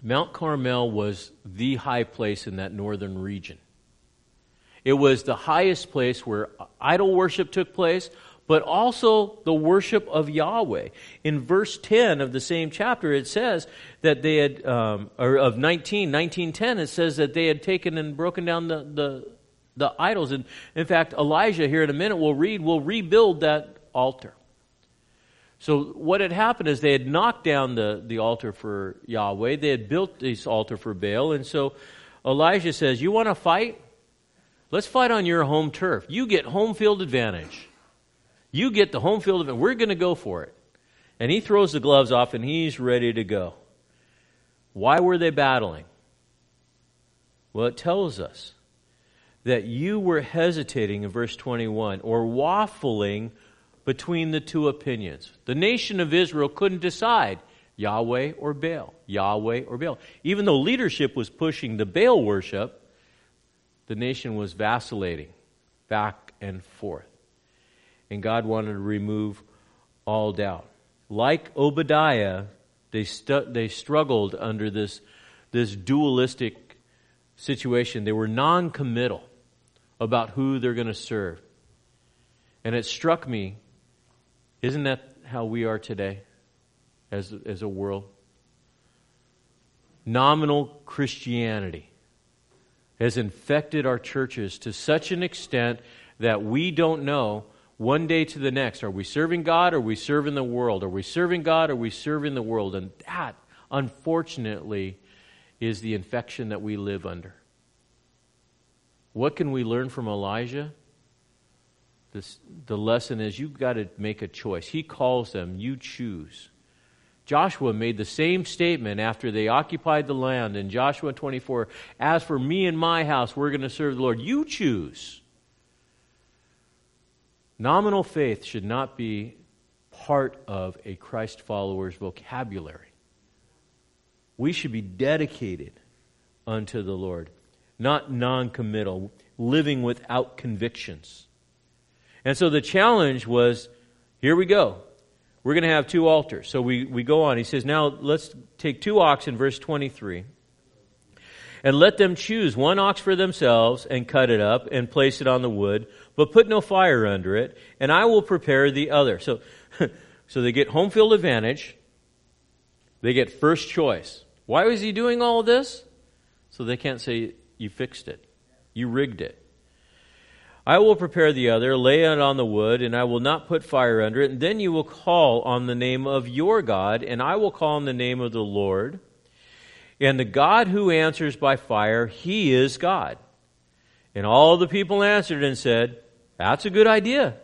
Mount Carmel was the high place in that northern region. It was the highest place where idol worship took place, but also the worship of Yahweh. In verse ten of the same chapter, it says that they had, um, or of nineteen, nineteen ten, it says that they had taken and broken down the, the, the idols. And in fact, Elijah, here in a minute, we'll read, will rebuild that altar. So what had happened is they had knocked down the, the altar for Yahweh. They had built this altar for Baal. And so Elijah says, you want to fight? Let's fight on your home turf. You get home field advantage. You get the home field advantage. We're going to go for it. And he throws the gloves off and he's ready to go. Why were they battling? Well, it tells us that you were hesitating in verse twenty-one, or waffling between the two opinions. The nation of Israel couldn't decide Yahweh or Baal, Yahweh or Baal. Even though leadership was pushing the Baal worship, the nation was vacillating back and forth. And God wanted to remove all doubt. Like Obadiah, they stu- they struggled under this, this dualistic situation. They were non-committal about who they're going to serve. And it struck me, isn't that how we are today as, as a world? Nominal Christianity has infected our churches to such an extent that we don't know one day to the next. Are we serving God or are we serving the world? Are we serving God or are we serving the world? And that, unfortunately, is the infection that we live under. What can we learn from Elijah? This, the lesson is you've got to make a choice. He calls them, you choose. Joshua made the same statement after they occupied the land in Joshua twenty-four. As for me and my house, we're going to serve the Lord. You choose. Nominal faith should not be part of a Christ follower's vocabulary. We should be dedicated unto the Lord, not non-committal, living without convictions. And so the challenge was, here we go. We're going to have two altars. So we, we go on. He says, now let's take two oxen, verse twenty-three, and let them choose one ox for themselves and cut it up and place it on the wood, but put no fire under it, and I will prepare the other. So, so they get home field advantage. They get first choice. Why was he doing all of this? So they can't say, you fixed it. You rigged it. I will prepare the other, lay it on the wood, and I will not put fire under it. And then you will call on the name of your God, and I will call on the name of the Lord. And the God who answers by fire, he is God. And all the people answered and said, that's a good idea.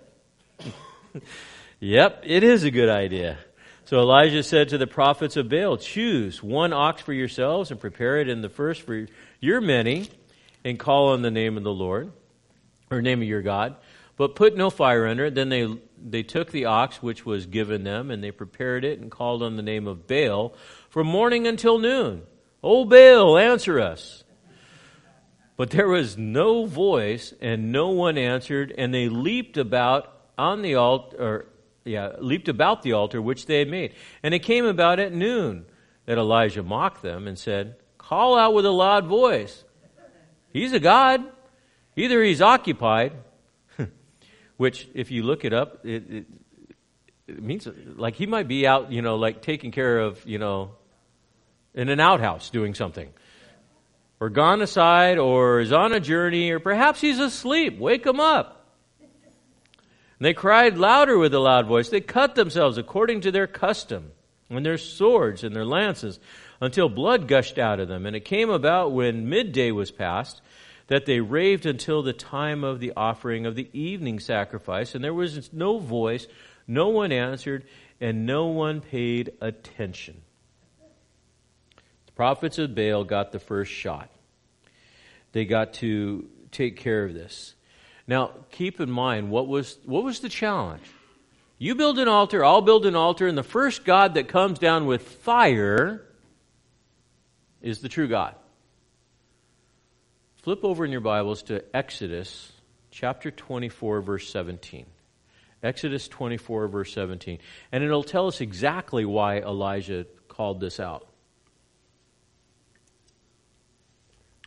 Yep, it is a good idea. So Elijah said to the prophets of Baal, choose one ox for yourselves and prepare it in the first for your many, and call on the name of the Lord, or name of your God, but put no fire under it. Then they they took the ox which was given them, and they prepared it and called on the name of Baal from morning until noon. O Baal, answer us. But there was no voice, and no one answered, and they leaped about on the altar, or yeah, leaped about the altar which they had made. And it came about at noon that Elijah mocked them and said, call out with a loud voice. He's a god. Either he's occupied, which if you look it up, it, it, it means like he might be out, you know, like taking care of, you know, in an outhouse doing something. Or gone aside, or is on a journey, or perhaps he's asleep. Wake him up. And they cried louder with a loud voice. They cut themselves according to their custom, and their swords and their lances, until blood gushed out of them. And it came about when midday was past, that they raved until the time of the offering of the evening sacrifice, and there was no voice, no one answered, and no one paid attention. The prophets of Baal got the first shot. They got to take care of this. Now, keep in mind, what was what was the challenge? You build an altar, I'll build an altar, and the first God that comes down with fire is the true God. Flip over in your Bibles to Exodus chapter twenty-four, verse seventeen. Exodus twenty-four, verse seventeen. And it'll tell us exactly why Elijah called this out.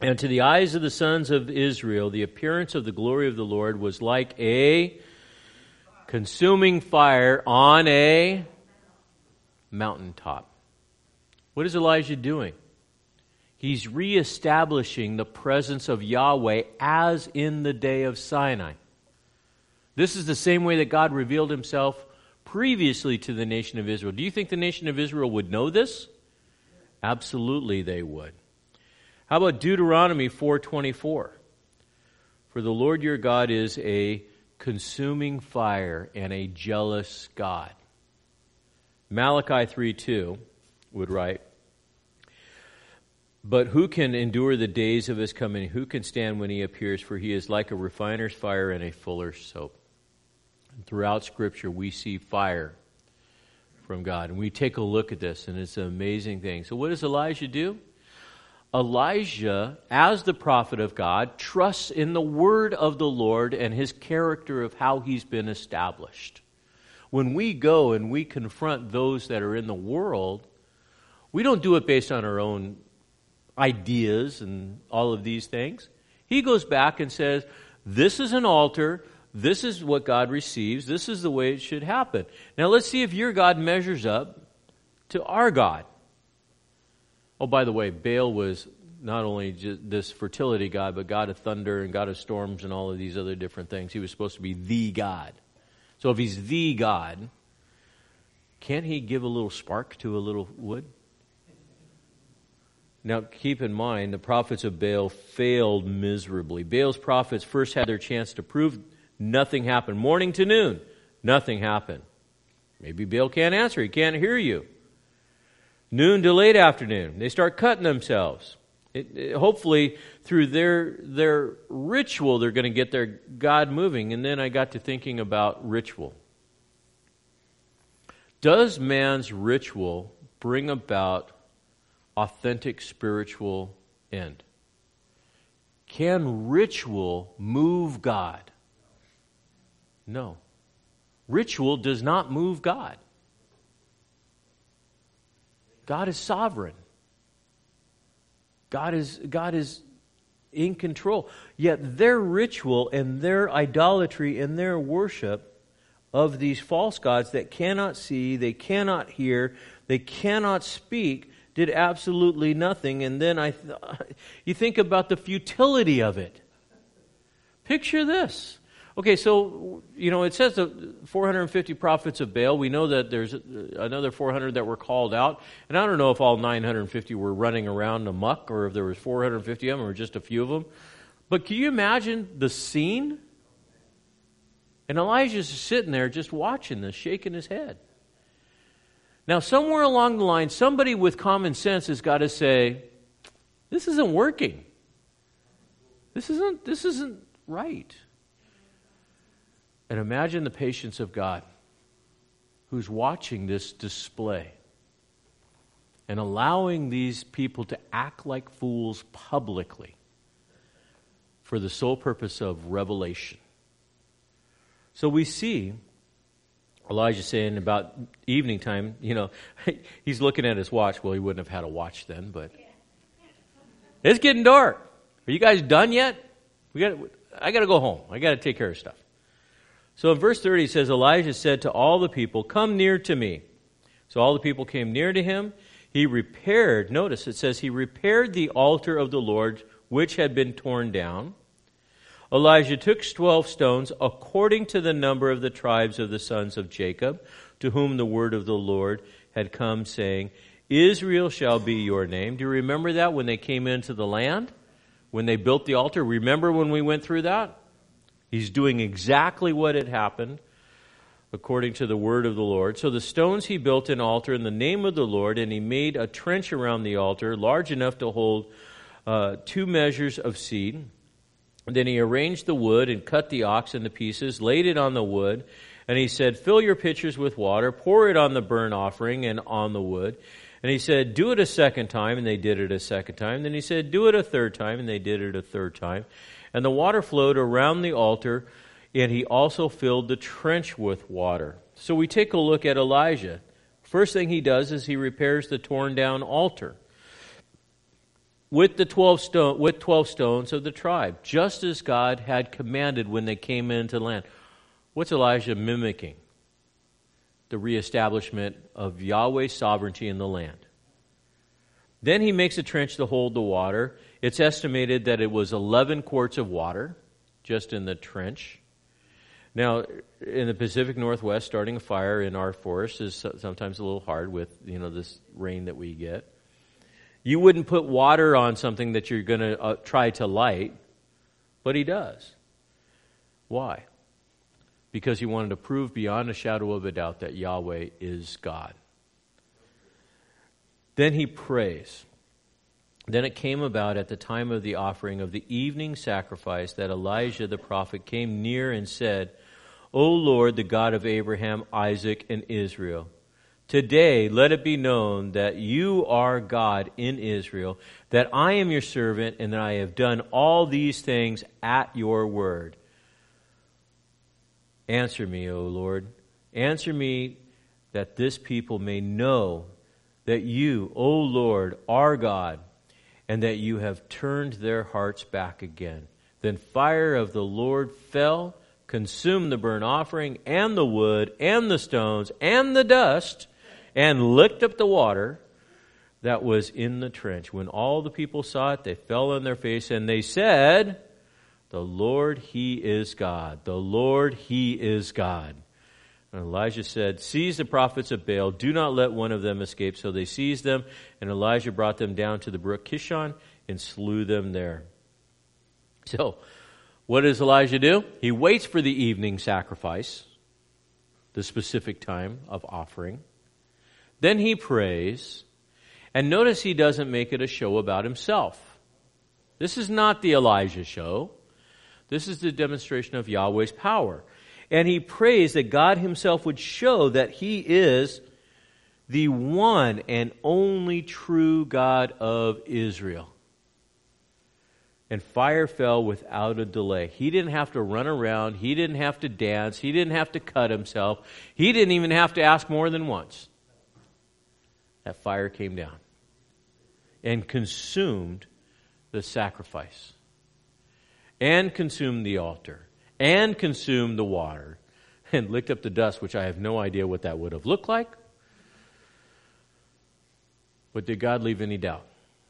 And to the eyes of the sons of Israel, the appearance of the glory of the Lord was like a consuming fire on a mountaintop. What is Elijah doing? He's reestablishing the presence of Yahweh as in the day of Sinai. This is the same way that God revealed himself previously to the nation of Israel. Do you think the nation of Israel would know this? Absolutely they would. How about Deuteronomy four twenty-four? For the Lord your God is a consuming fire and a jealous God. Malachi three two would write, but who can endure the days of his coming? Who can stand when he appears? For he is like a refiner's fire and a fuller's soap. And throughout Scripture we see fire from God. And we take a look at this, and it's an amazing thing. So what does Elijah do? Elijah, as the prophet of God, trusts in the word of the Lord and his character of how he's been established. When we go and we confront those that are in the world, we don't do it based on our own ideas and all of these things. He goes back and says, this is an altar, this is what God receives, this is the way it should happen. Now let's see if your God measures up to our God. Oh, by the way, Baal was not only just this fertility god, but god of thunder and god of storms and all of these other different things. He was supposed to be the God. So if he's the God, can't he give a little spark to a little wood? Now, keep in mind, the prophets of Baal failed miserably. Baal's prophets first had their chance to prove, nothing happened. Morning to noon, nothing happened. Maybe Baal can't answer, he can't hear you. Noon to late afternoon, they start cutting themselves. It, it, hopefully, through their their ritual, they're going to get their God moving. And then I got to thinking about ritual. Does man's ritual bring about authentic spiritual end? Can ritual move God? No. Ritual does not move God. God is sovereign. God is, God is in control. Yet their ritual and their idolatry and their worship of these false gods that cannot see, they cannot hear, they cannot speak, did absolutely nothing. And then I, th- you think about the futility of it. Picture this. Okay, so, you know, it says the four hundred fifty prophets of Baal. We know that there's another four hundred that were called out. And I don't know if all nine hundred fifty were running around amok or if there was four hundred fifty of them or just a few of them. But can you imagine the scene? And Elijah's just sitting there just watching this, shaking his head. Now, somewhere along the line, somebody with common sense has got to say, this isn't working. This isn't, this isn't right. And imagine the patience of God who's watching this display and allowing these people to act like fools publicly for the sole purpose of revelation. So we see Elijah saying about evening time, you know, he's looking at his watch. Well, he wouldn't have had a watch then, but it's getting dark. Are you guys done yet? We got. I got to go home. I got to take care of stuff. So in verse thirty, it says, Elijah said to all the people, come near to me. So all the people came near to him. He repaired, notice it says, he repaired the altar of the Lord, which had been torn down. Elijah took twelve stones, according to the number of the tribes of the sons of Jacob, to whom the word of the Lord had come, saying, Israel shall be your name. Do you remember that when they came into the land? When they built the altar? Remember when we went through that? He's doing exactly what had happened according to the word of the Lord. So the stones he built an altar in the name of the Lord, and he made a trench around the altar large enough to hold uh, two measures of seed. And then he arranged the wood and cut the ox into pieces, laid it on the wood, and he said, fill your pitchers with water, pour it on the burnt offering and on the wood. And he said, do it a second time, and they did it a second time. Then he said, do it a third time, and they did it a third time. And the water flowed around the altar, and he also filled the trench with water. So we take a look at Elijah. First thing he does is he repairs the torn down altar. with the twelve stone, with twelve stones of the tribe, just as God had commanded when they came into the land. What's Elijah mimicking? The reestablishment of Yahweh's sovereignty in the land. Then he makes a trench to hold the water. It's estimated that it was eleven quarts of water just in the trench. Now, in the Pacific Northwest, starting a fire in our forest is sometimes a little hard with, you know, this rain that we get. You wouldn't put water on something that you're going to uh, try to light, but he does. Why? Because he wanted to prove beyond a shadow of a doubt that Yahweh is God. Then he prays. Then it came about at the time of the offering of the evening sacrifice that Elijah the prophet came near and said, O Lord, the God of Abraham, Isaac, and Israel, today let it be known that you are God in Israel, that I am your servant, and that I have done all these things at your word. Answer me, O Lord. Answer me that this people may know that you, O Lord, are God, and that you have turned their hearts back again. Then fire of the Lord fell, consumed the burnt offering, and the wood, and the stones, and the dust, and licked up the water that was in the trench. When all the people saw it, they fell on their face, and they said, The Lord, He is God. The Lord, He is God. And Elijah said, Seize the prophets of Baal. Do not let one of them escape. So they seized them, and Elijah brought them down to the brook Kishon and slew them there. So, what does Elijah do? He waits for the evening sacrifice, the specific time of offering. Then he prays. And notice he doesn't make it a show about himself. This is not the Elijah show. This is the demonstration of Yahweh's power. And he prays that God himself would show that he is the one and only true God of Israel. And fire fell without a delay. He didn't have to run around. He didn't have to dance. He didn't have to cut himself. He didn't even have to ask more than once. That fire came down and consumed the sacrifice, and consumed the altar, and consumed the water, and licked up the dust, which I have no idea what that would have looked like. But did God leave any doubt?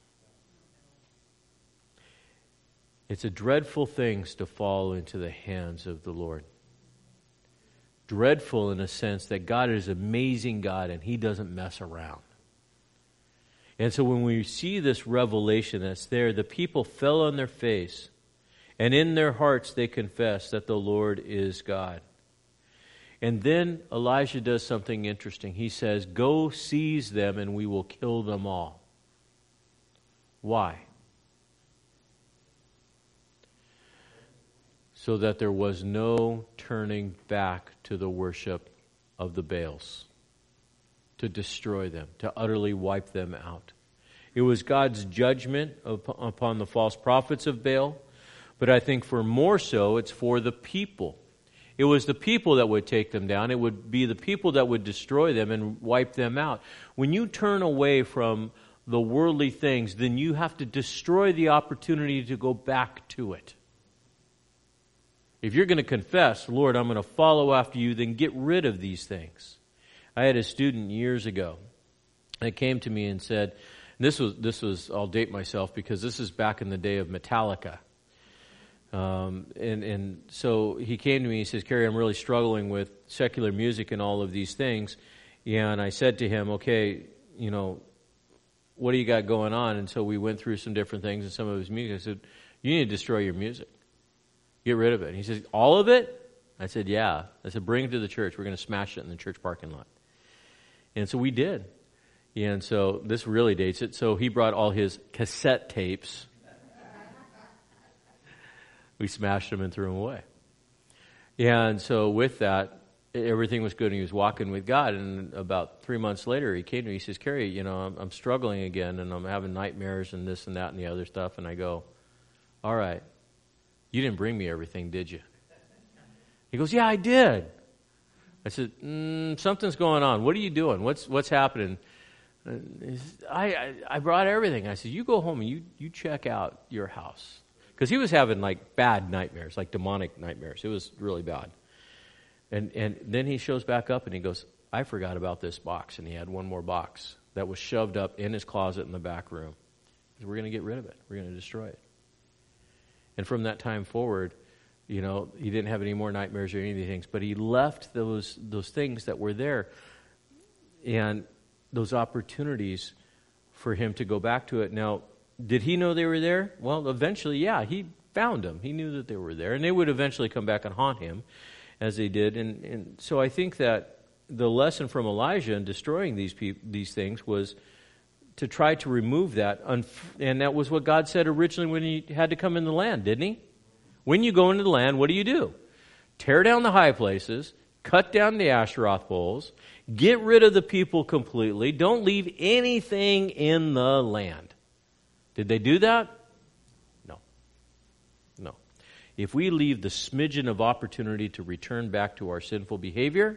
It's a dreadful thing to fall into the hands of the Lord. Dreadful in a sense that God is an amazing God and He doesn't mess around. And so when we see this revelation that's there, the people fell on their face, and in their hearts they confess that the Lord is God. And then Elijah does something interesting. He says, Go seize them and we will kill them all. Why? So that there was no turning back to the worship of the Baals, to destroy them, to utterly wipe them out. It was God's judgment upon the false prophets of Baal, but I think for more so, it's for the people. It was the people that would take them down. It would be the people that would destroy them and wipe them out. When you turn away from the worldly things, then you have to destroy the opportunity to go back to it. If you're going to confess, Lord, I'm going to follow after you, then get rid of these things. I had a student years ago that came to me and said, and this was, this was, I'll date myself because this is back in the day of Metallica. Um, and, and so he came to me and he says, Kerry, I'm really struggling with secular music and all of these things. And I said to him, okay, you know, what do you got going on? And so we went through some different things and some of his music. I said, you need to destroy your music. Get rid of it. And he says, all of it? I said, yeah. I said, bring it to the church. We're going to smash it in the church parking lot. And so we did. And so this really dates it. So he brought all his cassette tapes. We smashed them and threw them away. And so with that, everything was good. And he was walking with God. And about three months later, he came to me. He says, Kerry, you know, I'm, I'm struggling again. And I'm having nightmares and this and that and the other stuff. And I go, all right. You didn't bring me everything, did you? He goes, yeah, I did. I said, mm, something's going on. What are you doing? What's what's happening? I, I, I brought everything. I said, you go home and you, you check out your house. Because he was having like bad nightmares, like demonic nightmares. It was really bad. And and then he shows back up and he goes, I forgot about this box. And he had one more box that was shoved up in his closet in the back room. He said, we're going to get rid of it. We're going to destroy it. And from that time forward, you know, he didn't have any more nightmares or any of these things. But he left those those things that were there and those opportunities for him to go back to it. Now, did he know they were there? Well, eventually, yeah, he found them. He knew that they were there. And they would eventually come back and haunt him, as they did. And, and so I think that the lesson from Elijah in destroying these peop- these things was to try to remove that. And that was what God said originally when he had to come in the land, didn't he? When you go into the land, what do you do? Tear down the high places, cut down the Asheroth poles, get rid of the people completely, don't leave anything in the land. Did they do that? No. No. If we leave the smidgen of opportunity to return back to our sinful behavior,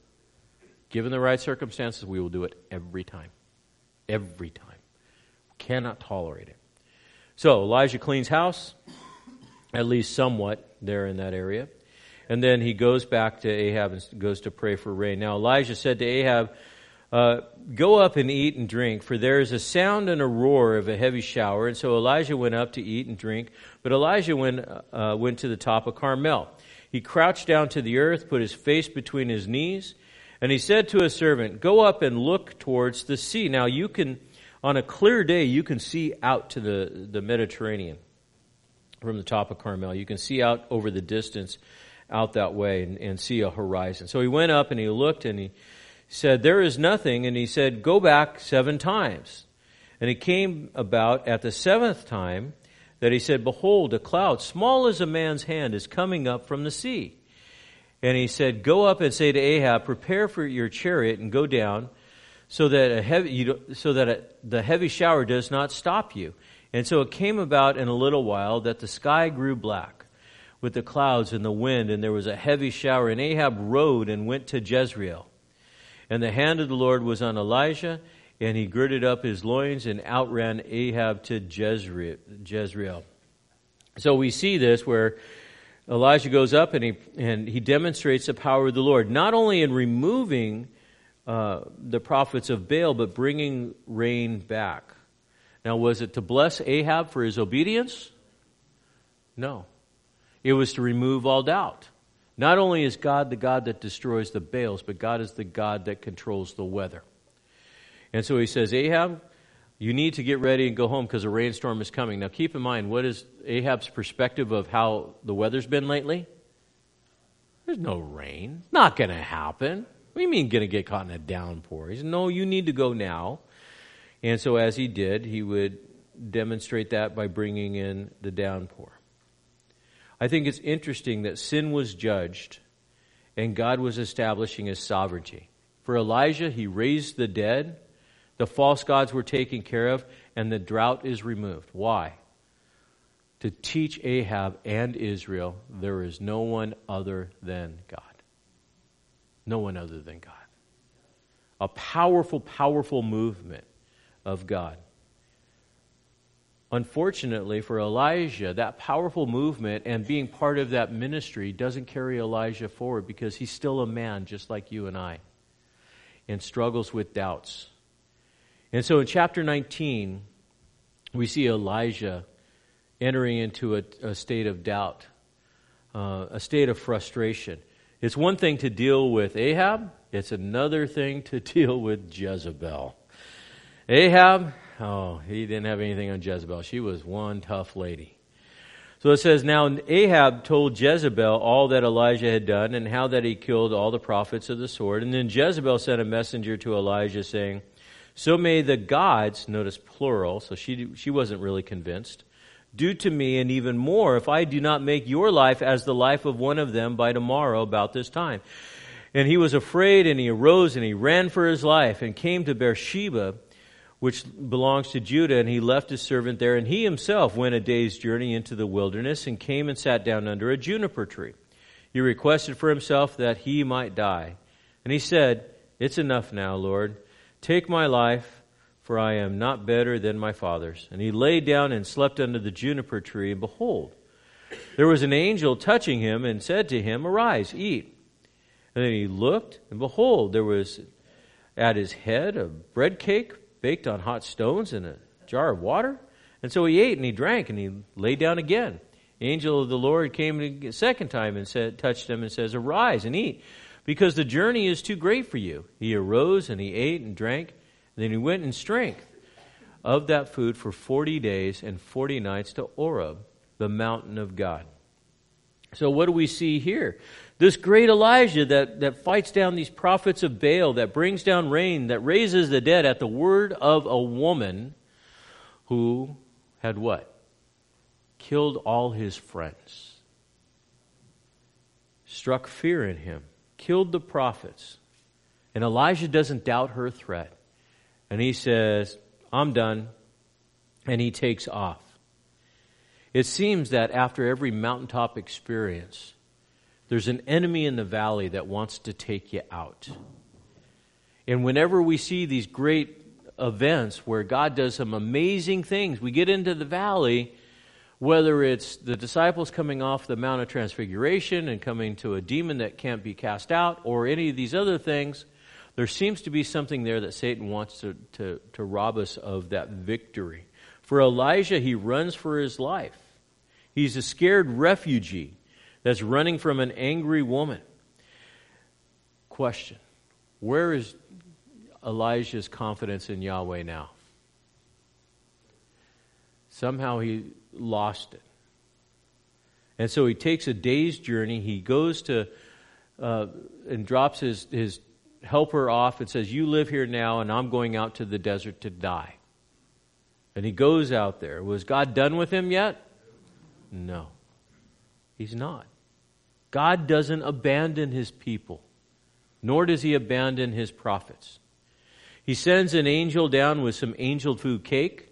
given the right circumstances, we will do it every time. Every time. We cannot tolerate it. So Elijah cleans house, at least somewhat there in that area. And then he goes back to Ahab and goes to pray for rain. Now Elijah said to Ahab, uh, go up and eat and drink, for there is a sound and a roar of a heavy shower. And so Elijah went up to eat and drink, but Elijah went, uh, went to the top of Carmel. He crouched down to the earth, put his face between his knees, and he said to his servant, go up and look towards the sea. Now you can, on a clear day, you can see out to the, the Mediterranean from the top of Carmel. You can see out over the distance out that way and, and see a horizon. So he went up and he looked and he said, there is nothing. And he said, go back seven times. And it came about at the seventh time that he said, behold, a cloud small as a man's hand is coming up from the sea. And he said, go up and say to Ahab, prepare for your chariot and go down so that a heavy, you, so that a, the heavy shower does not stop you. And so it came about in a little while that the sky grew black with the clouds and the wind, and there was a heavy shower. And Ahab rode and went to Jezreel. And the hand of the Lord was on Elijah, and he girded up his loins and outran Ahab to Jezreel. So we see this where Elijah goes up and he and he demonstrates the power of the Lord, not only in removing uh, the prophets of Baal, but bringing rain back. Now, was it to bless Ahab for his obedience? No. It was to remove all doubt. Not only is God the God that destroys the Baals, but God is the God that controls the weather. And so he says, Ahab, you need to get ready and go home because a rainstorm is coming. Now keep in mind, what is Ahab's perspective of how the weather's been lately? There's no rain. Not going to happen. What do you mean going to get caught in a downpour? He said, no, you need to go now. And so as he did, he would demonstrate that by bringing in the downpour. I think it's interesting that sin was judged and God was establishing his sovereignty. For Elijah, he raised the dead, the false gods were taken care of, and the drought is removed. Why? To teach Ahab and Israel there is no one other than God. No one other than God. A powerful, powerful movement of God. Unfortunately for Elijah, that powerful movement and being part of that ministry doesn't carry Elijah forward because he's still a man just like you and I and struggles with doubts. And so in chapter nineteen, we see Elijah entering into a, a state of doubt, uh, a state of frustration. It's one thing to deal with Ahab. It's another thing to deal with Jezebel. Ahab, oh, he didn't have anything on Jezebel. She was one tough lady. So it says, now Ahab told Jezebel all that Elijah had done and how that he killed all the prophets of the sword. And then Jezebel sent a messenger to Elijah saying, so may the gods, notice plural, so she she wasn't really convinced, do to me and even more if I do not make your life as the life of one of them by tomorrow about this time. And he was afraid and he arose and he ran for his life and came to Beersheba, which belongs to Judah, and he left his servant there, and he himself went a day's journey into the wilderness and came and sat down under a juniper tree. He requested for himself that he might die. And he said, it's enough now, Lord. Take my life, for I am not better than my fathers. And he lay down and slept under the juniper tree, and behold, there was an angel touching him and said to him, Arise, eat. And then he looked, and behold, there was at his head a bread cake baked on hot stones and a jar of water. And so he ate and he drank and he lay down again. The angel of the Lord came a second time and said, touched him and says, Arise and eat, because the journey is too great for you. He arose and he ate and drank. And then he went in strength of that food for forty days and forty nights to Oreb, the mountain of God. So what do we see here? This great Elijah that, that fights down these prophets of Baal, that brings down rain, that raises the dead at the word of a woman who had what? Killed all his friends. Struck fear in him. Killed the prophets. And Elijah doesn't doubt her threat. And he says, I'm done. And he takes off. It seems that after every mountaintop experience, there's an enemy in the valley that wants to take you out. And whenever we see these great events where God does some amazing things, we get into the valley, whether it's the disciples coming off the Mount of Transfiguration and coming to a demon that can't be cast out, or any of these other things, there seems to be something there that Satan wants to, to, to rob us of that victory. For Elijah, he runs for his life. He's a scared refugee that's running from an angry woman. Question: where is Elijah's confidence in Yahweh now? Somehow he lost it. And so he takes a day's journey. He goes to uh, and drops his, his helper off and says, you live here now and I'm going out to the desert to die. And he goes out there. Was God done with him yet? No. He's not. God doesn't abandon his people, nor does he abandon his prophets. He sends an angel down with some angel food cake.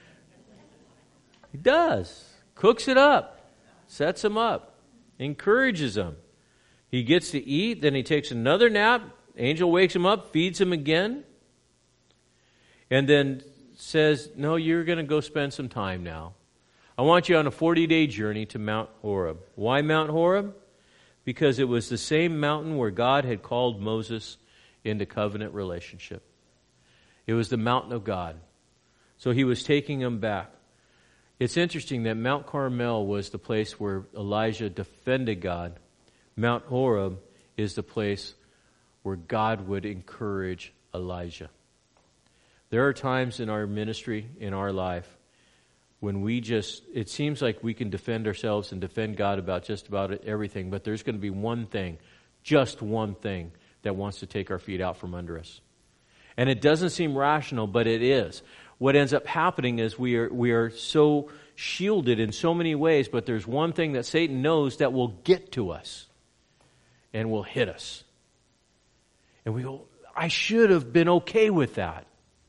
He does. Cooks it up. Sets them up. Encourages them. He gets to eat. Then he takes another nap. Angel wakes him up. Feeds him again. And then says, no, you're going to go spend some time now. I want you on a forty-day journey to Mount Horeb. Why Mount Horeb? Because it was the same mountain where God had called Moses into covenant relationship. It was the mountain of God. So he was taking him back. It's interesting that Mount Carmel was the place where Elijah defended God. Mount Horeb is the place where God would encourage Elijah. There are times in our ministry, in our life, when we just, it seems like we can defend ourselves and defend God about just about everything, but there's going to be one thing, just one thing, that wants to take our feet out from under us. And it doesn't seem rational, but it is. What ends up happening is we are we are so shielded in so many ways, but there's one thing that Satan knows that will get to us and will hit us. And we go, I should have been okay with that.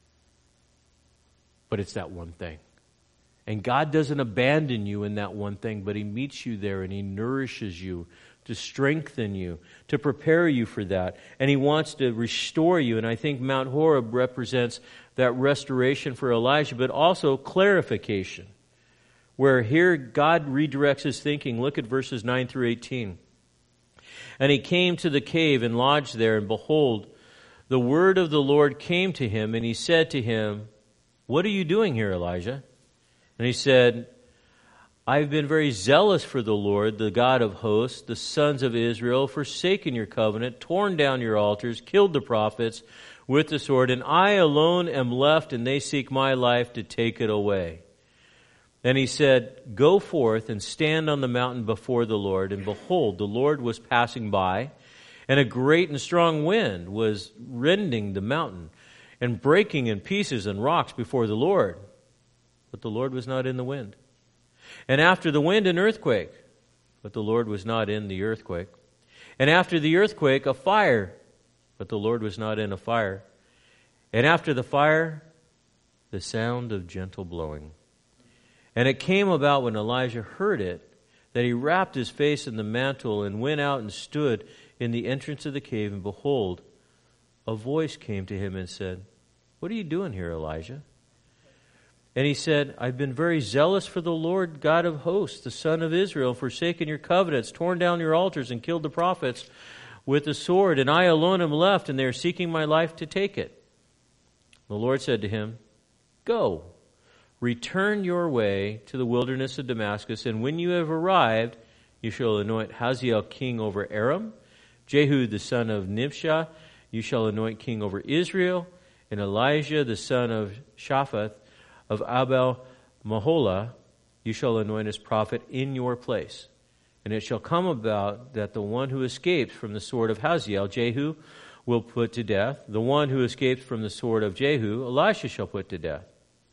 But it's that one thing. And God doesn't abandon you in that one thing, but he meets you there and he nourishes you to strengthen you, to prepare you for that. And he wants to restore you. And I think Mount Horeb represents that restoration for Elijah, but also clarification. Where here God redirects his thinking. Look at verses nine through eighteen. And he came to the cave and lodged there, and behold, the word of the Lord came to him, and he said to him, what are you doing here, Elijah? And he said, I've been very zealous for the Lord, the God of hosts, the sons of Israel, forsaken your covenant, torn down your altars, killed the prophets with the sword, and I alone am left, and they seek my life to take it away. And he said, go forth and stand on the mountain before the Lord. And behold, the Lord was passing by, and a great and strong wind was rending the mountain and breaking in pieces and rocks before the Lord. But the Lord was not in the wind. And after the wind, an earthquake. But the Lord was not in the earthquake. And after the earthquake, a fire. But the Lord was not in a fire. And after the fire, the sound of gentle blowing. And it came about when Elijah heard it, that he wrapped his face in the mantle and went out and stood in the entrance of the cave. And behold, a voice came to him and said, "What are you doing here, Elijah?" And he said, "I've been very zealous for the Lord God of hosts, the Son of Israel, forsaken your covenants, torn down your altars, and killed the prophets with the sword. And I alone am left, and they are seeking my life to take it." The Lord said to him, "Go, return your way to the wilderness of Damascus, and when you have arrived, you shall anoint Hazael king over Aram, Jehu the son of Nimshah you shall anoint king over Israel, and Elijah the son of Shaphat of Abel Maholah you shall anoint as prophet in your place. And it shall come about that the one who escapes from the sword of Hazael, Jehu, will put to death. The one who escapes from the sword of Jehu, Elisha shall put to death.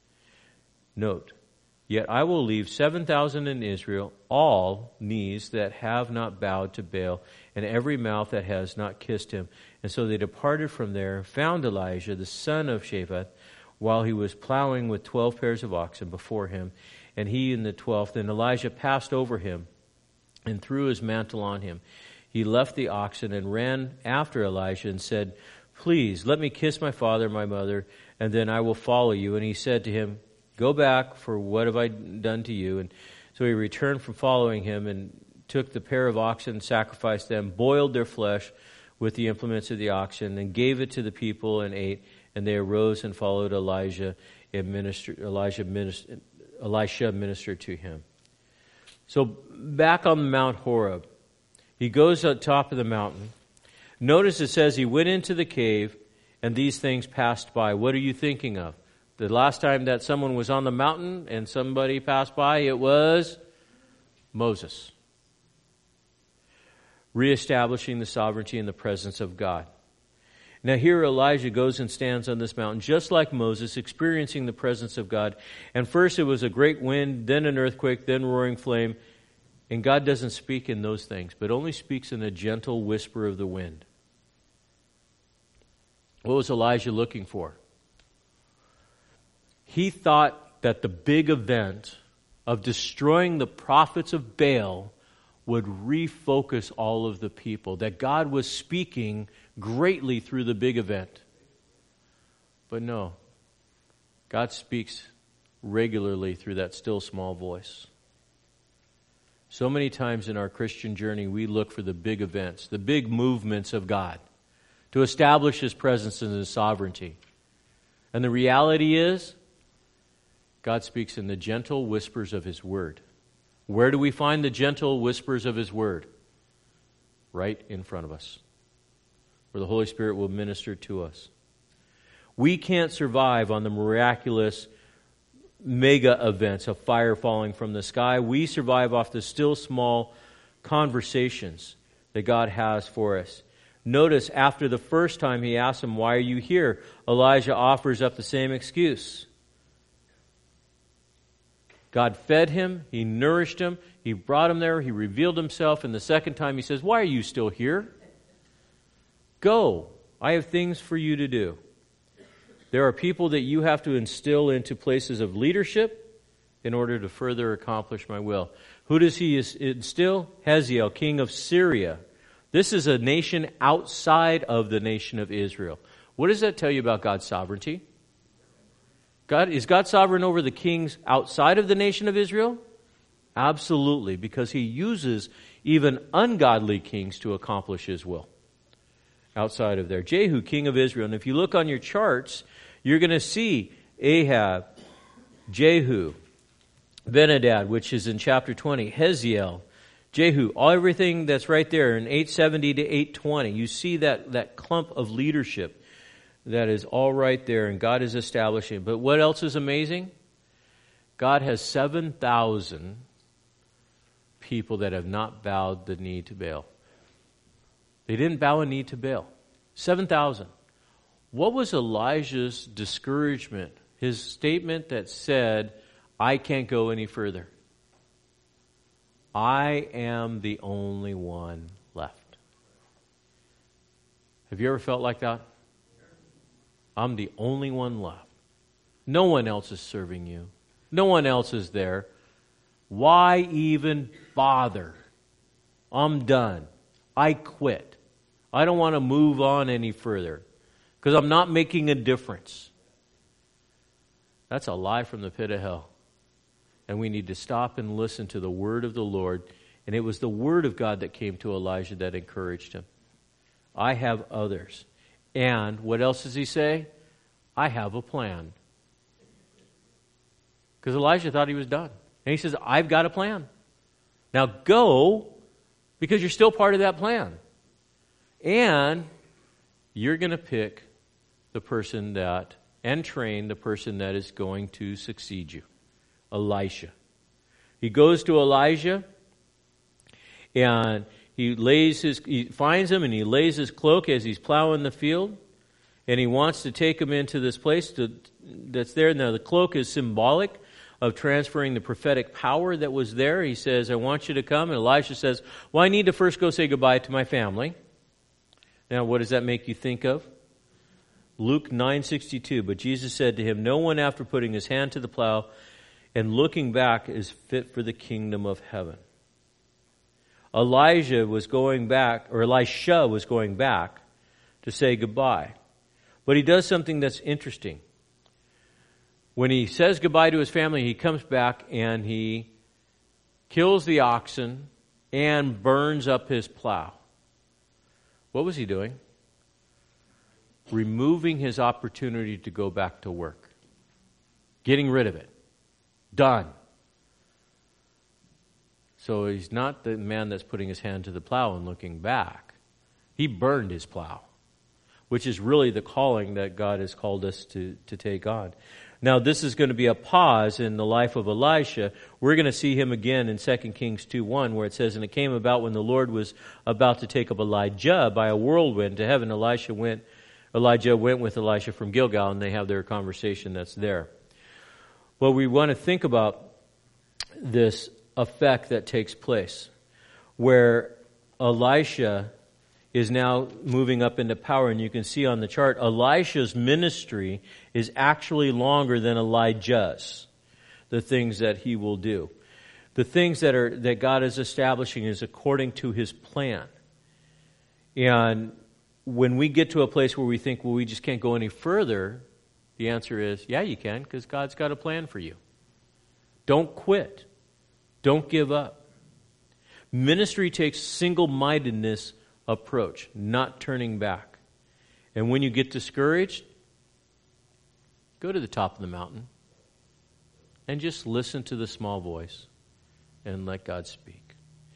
Note, yet I will leave seven thousand in Israel, all knees that have not bowed to Baal, and every mouth that has not kissed him. And so they departed from there, found Elijah, the son of Shaphat, while he was plowing with twelve pairs of oxen before him, and he in the twelfth. And Elijah passed over him and threw his mantle on him. He left the oxen and ran after Elijah and said, "Please, let me kiss my father and my mother, and then I will follow you." And he said to him, "Go back, for what have I done to you?" And so he returned from following him and took the pair of oxen, sacrificed them, boiled their flesh with the implements of the oxen, and gave it to the people and ate. And they arose and followed Elijah, and ministered, Elijah ministered, Elisha ministered to him. So back on Mount Horeb, he goes on top of the mountain. Notice it says he went into the cave, and these things passed by. What are you thinking of? The last time that someone was on the mountain and somebody passed by, it was Moses. Reestablishing the sovereignty and the presence of God. Now here Elijah goes and stands on this mountain, just like Moses, experiencing the presence of God. And first it was a great wind, then an earthquake, then roaring flame. And God doesn't speak in those things, but only speaks in a gentle whisper of the wind. What was Elijah looking for? He thought that the big event of destroying the prophets of Baal would refocus all of the people, that God was speaking greatly through the big event. But no, God speaks regularly through that still small voice. So many times in our Christian journey, we look for the big events, the big movements of God, to establish His presence and His sovereignty. And the reality is, God speaks in the gentle whispers of His Word. Where do we find the gentle whispers of His Word? Right in front of us, where the Holy Spirit will minister to us. We can't survive on the miraculous mega events of fire falling from the sky. We survive off the still small conversations that God has for us. Notice after the first time he asks him, "Why are you here?" Elijah offers up the same excuse. God fed him, He nourished him, He brought him there, He revealed Himself, and the second time He says, "Why are you still here? Go, I have things for you to do." There are people that you have to instill into places of leadership in order to further accomplish my will. Who does He instill? Hazael, king of Syria. This is a nation outside of the nation of Israel. What does that tell you about God's sovereignty? God, is God sovereign over the kings outside of the nation of Israel? Absolutely, because He uses even ungodly kings to accomplish His will outside of there. Jehu, king of Israel. And if you look on your charts, you're going to see Ahab, Jehu, Benadad, which is in chapter twenty, Hazael, Jehu, all everything that's right there in eight seventy to eight twenty. You see that, that clump of leadership that is all right there, and God is establishing. But what else is amazing? God has seven thousand people that have not bowed the knee to Baal. They didn't bow a knee to Baal. seven thousand. What was Elijah's discouragement? His statement that said, "I can't go any further. I am the only one left." Have you ever felt like that? I'm the only one left. No one else is serving you. No one else is there. Why even bother? I'm done. I quit. I don't want to move on any further because I'm not making a difference. That's a lie from the pit of hell. And we need to stop and listen to the word of the Lord. And it was the word of God that came to Elijah that encouraged him. I have others. And what else does he say? I have a plan. Because Elijah thought he was done. And he says, I've got a plan. Now go, because you're still part of that plan. And you're going to pick the person that, and train the person that is going to succeed you. Elisha. He goes to Elijah, and he lays his, he finds him, and he lays his cloak as he's plowing the field, and he wants to take him into this place to, that's there. Now the cloak is symbolic of transferring the prophetic power that was there. He says, I want you to come. And Elisha says, well, I need to first go say goodbye to my family. Now, what does that make you think of? Luke nine sixty-two. But Jesus said to him, no one after putting his hand to the plow and looking back is fit for the kingdom of heaven. Elijah was going back, or Elisha was going back to say goodbye. But he does something that's interesting. When he says goodbye to his family, he comes back and he kills the oxen and burns up his plow. What was he doing? Removing his opportunity to go back to work. Getting rid of it. Done. So he's not the man that's putting his hand to the plow and looking back. He burned his plow, which is really the calling that God has called us to, to take on. Now, this is going to be a pause in the life of Elisha. We're going to see him again in Second Kings two one, where it says, and it came about when the Lord was about to take up Elijah by a whirlwind to heaven, Elisha went, Elijah went with Elisha from Gilgal, and they have their conversation that's there. Well, we want to think about this effect that takes place, where Elisha is now moving up into power. And you can see on the chart, Elisha's ministry is actually longer than Elijah's, the things that he will do. The things that are that God is establishing is according to his plan. And when we get to a place where we think, well, we just can't go any further, the answer is, yeah, you can, because God's got a plan for you. Don't quit. Don't give up. Ministry takes single-mindedness approach, not turning back. And when you get discouraged, go to the top of the mountain and just listen to the small voice and let God speak.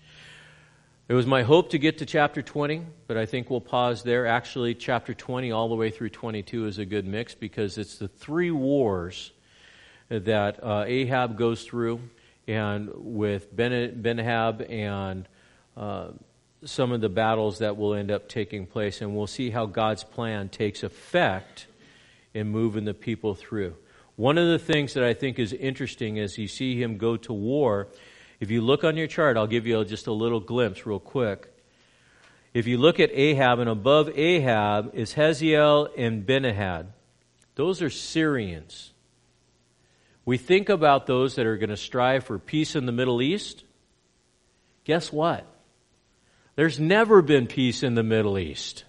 It was my hope to get to chapter twenty, but I think we'll pause there. Actually, chapter twenty all the way through twenty-two is a good mix because it's the three wars that uh, Ahab goes through, and with Ben- Ben-Ahab and uh, some of the battles that will end up taking place, and we'll see how God's plan takes effect in moving the people through. One of the things that I think is interesting as you see him go to war, if you look on your chart, I'll give you just a little glimpse real quick. If you look at Ahab, and above Ahab is Hazael and Ben-Hadad. Those are Syrians. We think about those that are going to strive for peace in the Middle East. Guess what? There's never been peace in the Middle East.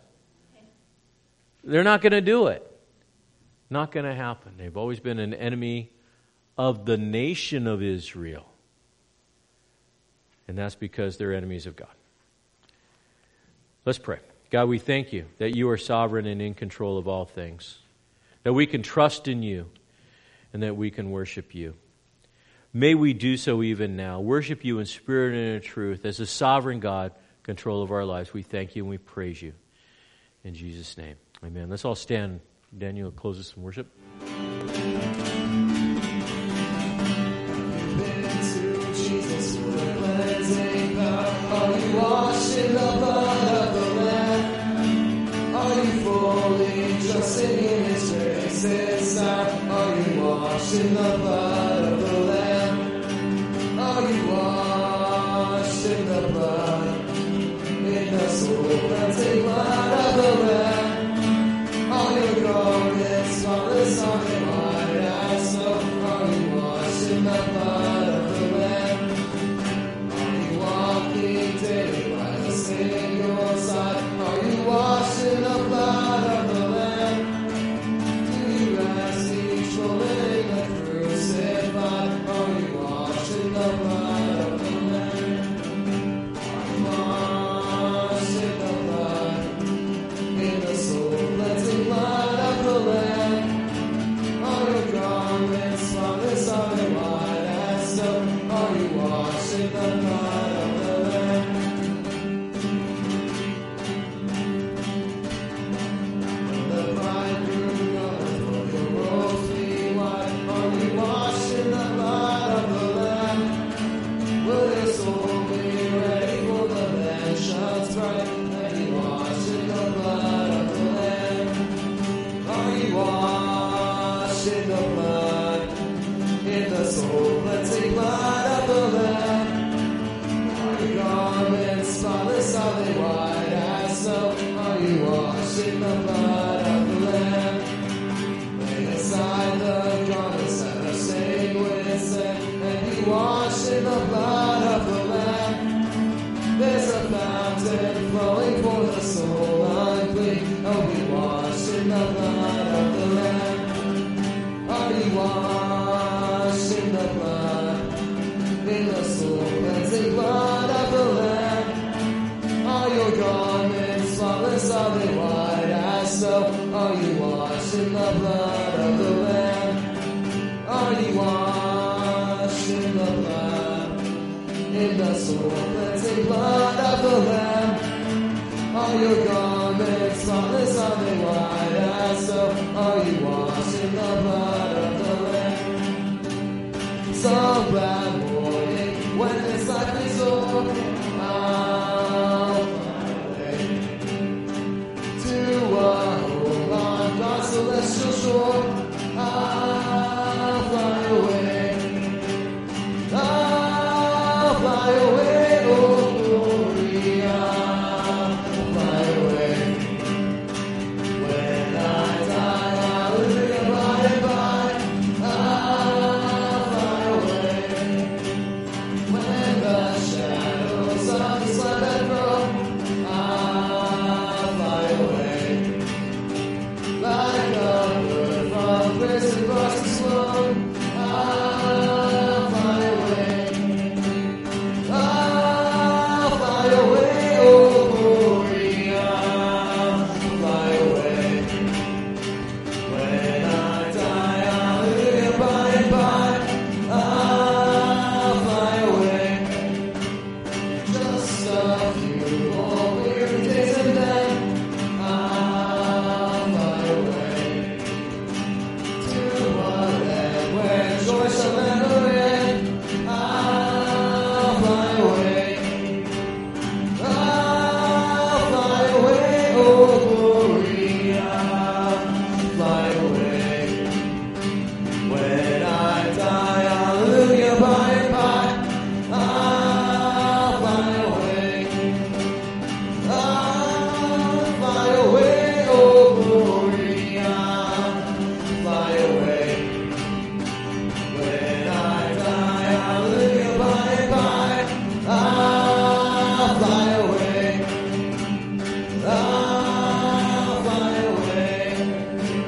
They're not going to do it. Not going to happen. They've always been an enemy of the nation of Israel. And that's because they're enemies of God. Let's pray. God, we thank you that you are sovereign and in control of all things. That we can trust in you and that we can worship you. May we do so even now. Worship you in spirit and in truth as a sovereign God, control of our lives. We thank you and we praise you. In Jesus' name, amen. Let's all stand. Daniel, close us in worship. Are you washed in the blood of the Lamb? Are you fully trusting in His grace this time? Are you washed in the blood of the Lamb? Are you washed in the blood, in the soul-cleansing blood of the Lamb? All your garments spotless are they white as snow? Are you washed in the blood of the Lamb? Daily by the single side, are you washed in the blood of the Lamb? Do you rest each moment in the washed in the blood, in the soul-cleansing blood of the Lamb. Are your garments spotless? Are they white as snow? Are you washed in the blood of the Lamb? Are you washed in the blood, in the soul-cleansing blood of the Lamb? Are your garments spotless? Are they white as snow? Are you washed in the blood of the Lamb? Some glad morning when this life is over, I'll fly away to a home on God's celestial shore. I'll fly away. I'll fly away, oh glory. I'll fly away. When I die, I'll live by and by. I'll fly away. When the shadows of this life have grown, I'll fly away. Like a bird from prison bars to slow, I'll fly away. I'll fly away, oh glory, I'll fly away. When I die, I'll live by and by. I'll fly away. Just a few more weary days and then I'll fly away to a land where joy shall never end. I'll fly away. I'll fly away, oh glory, I'll fly away. When I die, hallelujah, by and by, I'll fly away. I'll fly away, oh glory, I'll fly away. When I die, hallelujah, by and by, I'll fly away. I'll fly away.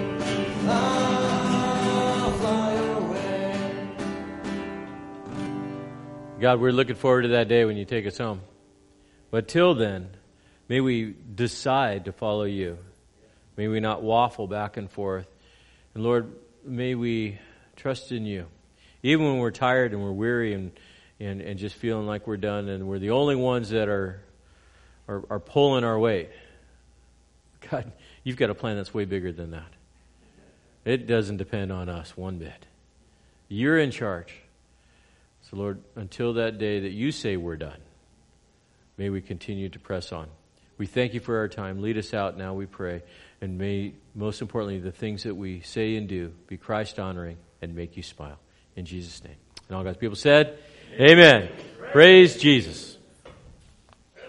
I'll fly away. God, we're looking forward to that day when you take us home. But till then, may we decide to follow you. May we not waffle back and forth. And Lord, may we trust in you. Even when we're tired and we're weary and, and, and just feeling like we're done and we're the only ones that are, are, are pulling our weight. God, you've got a plan that's way bigger than that. It doesn't depend on us one bit. You're in charge. So Lord, until that day that you say we're done, may we continue to press on. We thank you for our time. Lead us out now, we pray. And may, most importantly, the things that we say and do be Christ-honoring and make you smile. In Jesus' name. And all God's people said, Amen. Amen. Praise Jesus.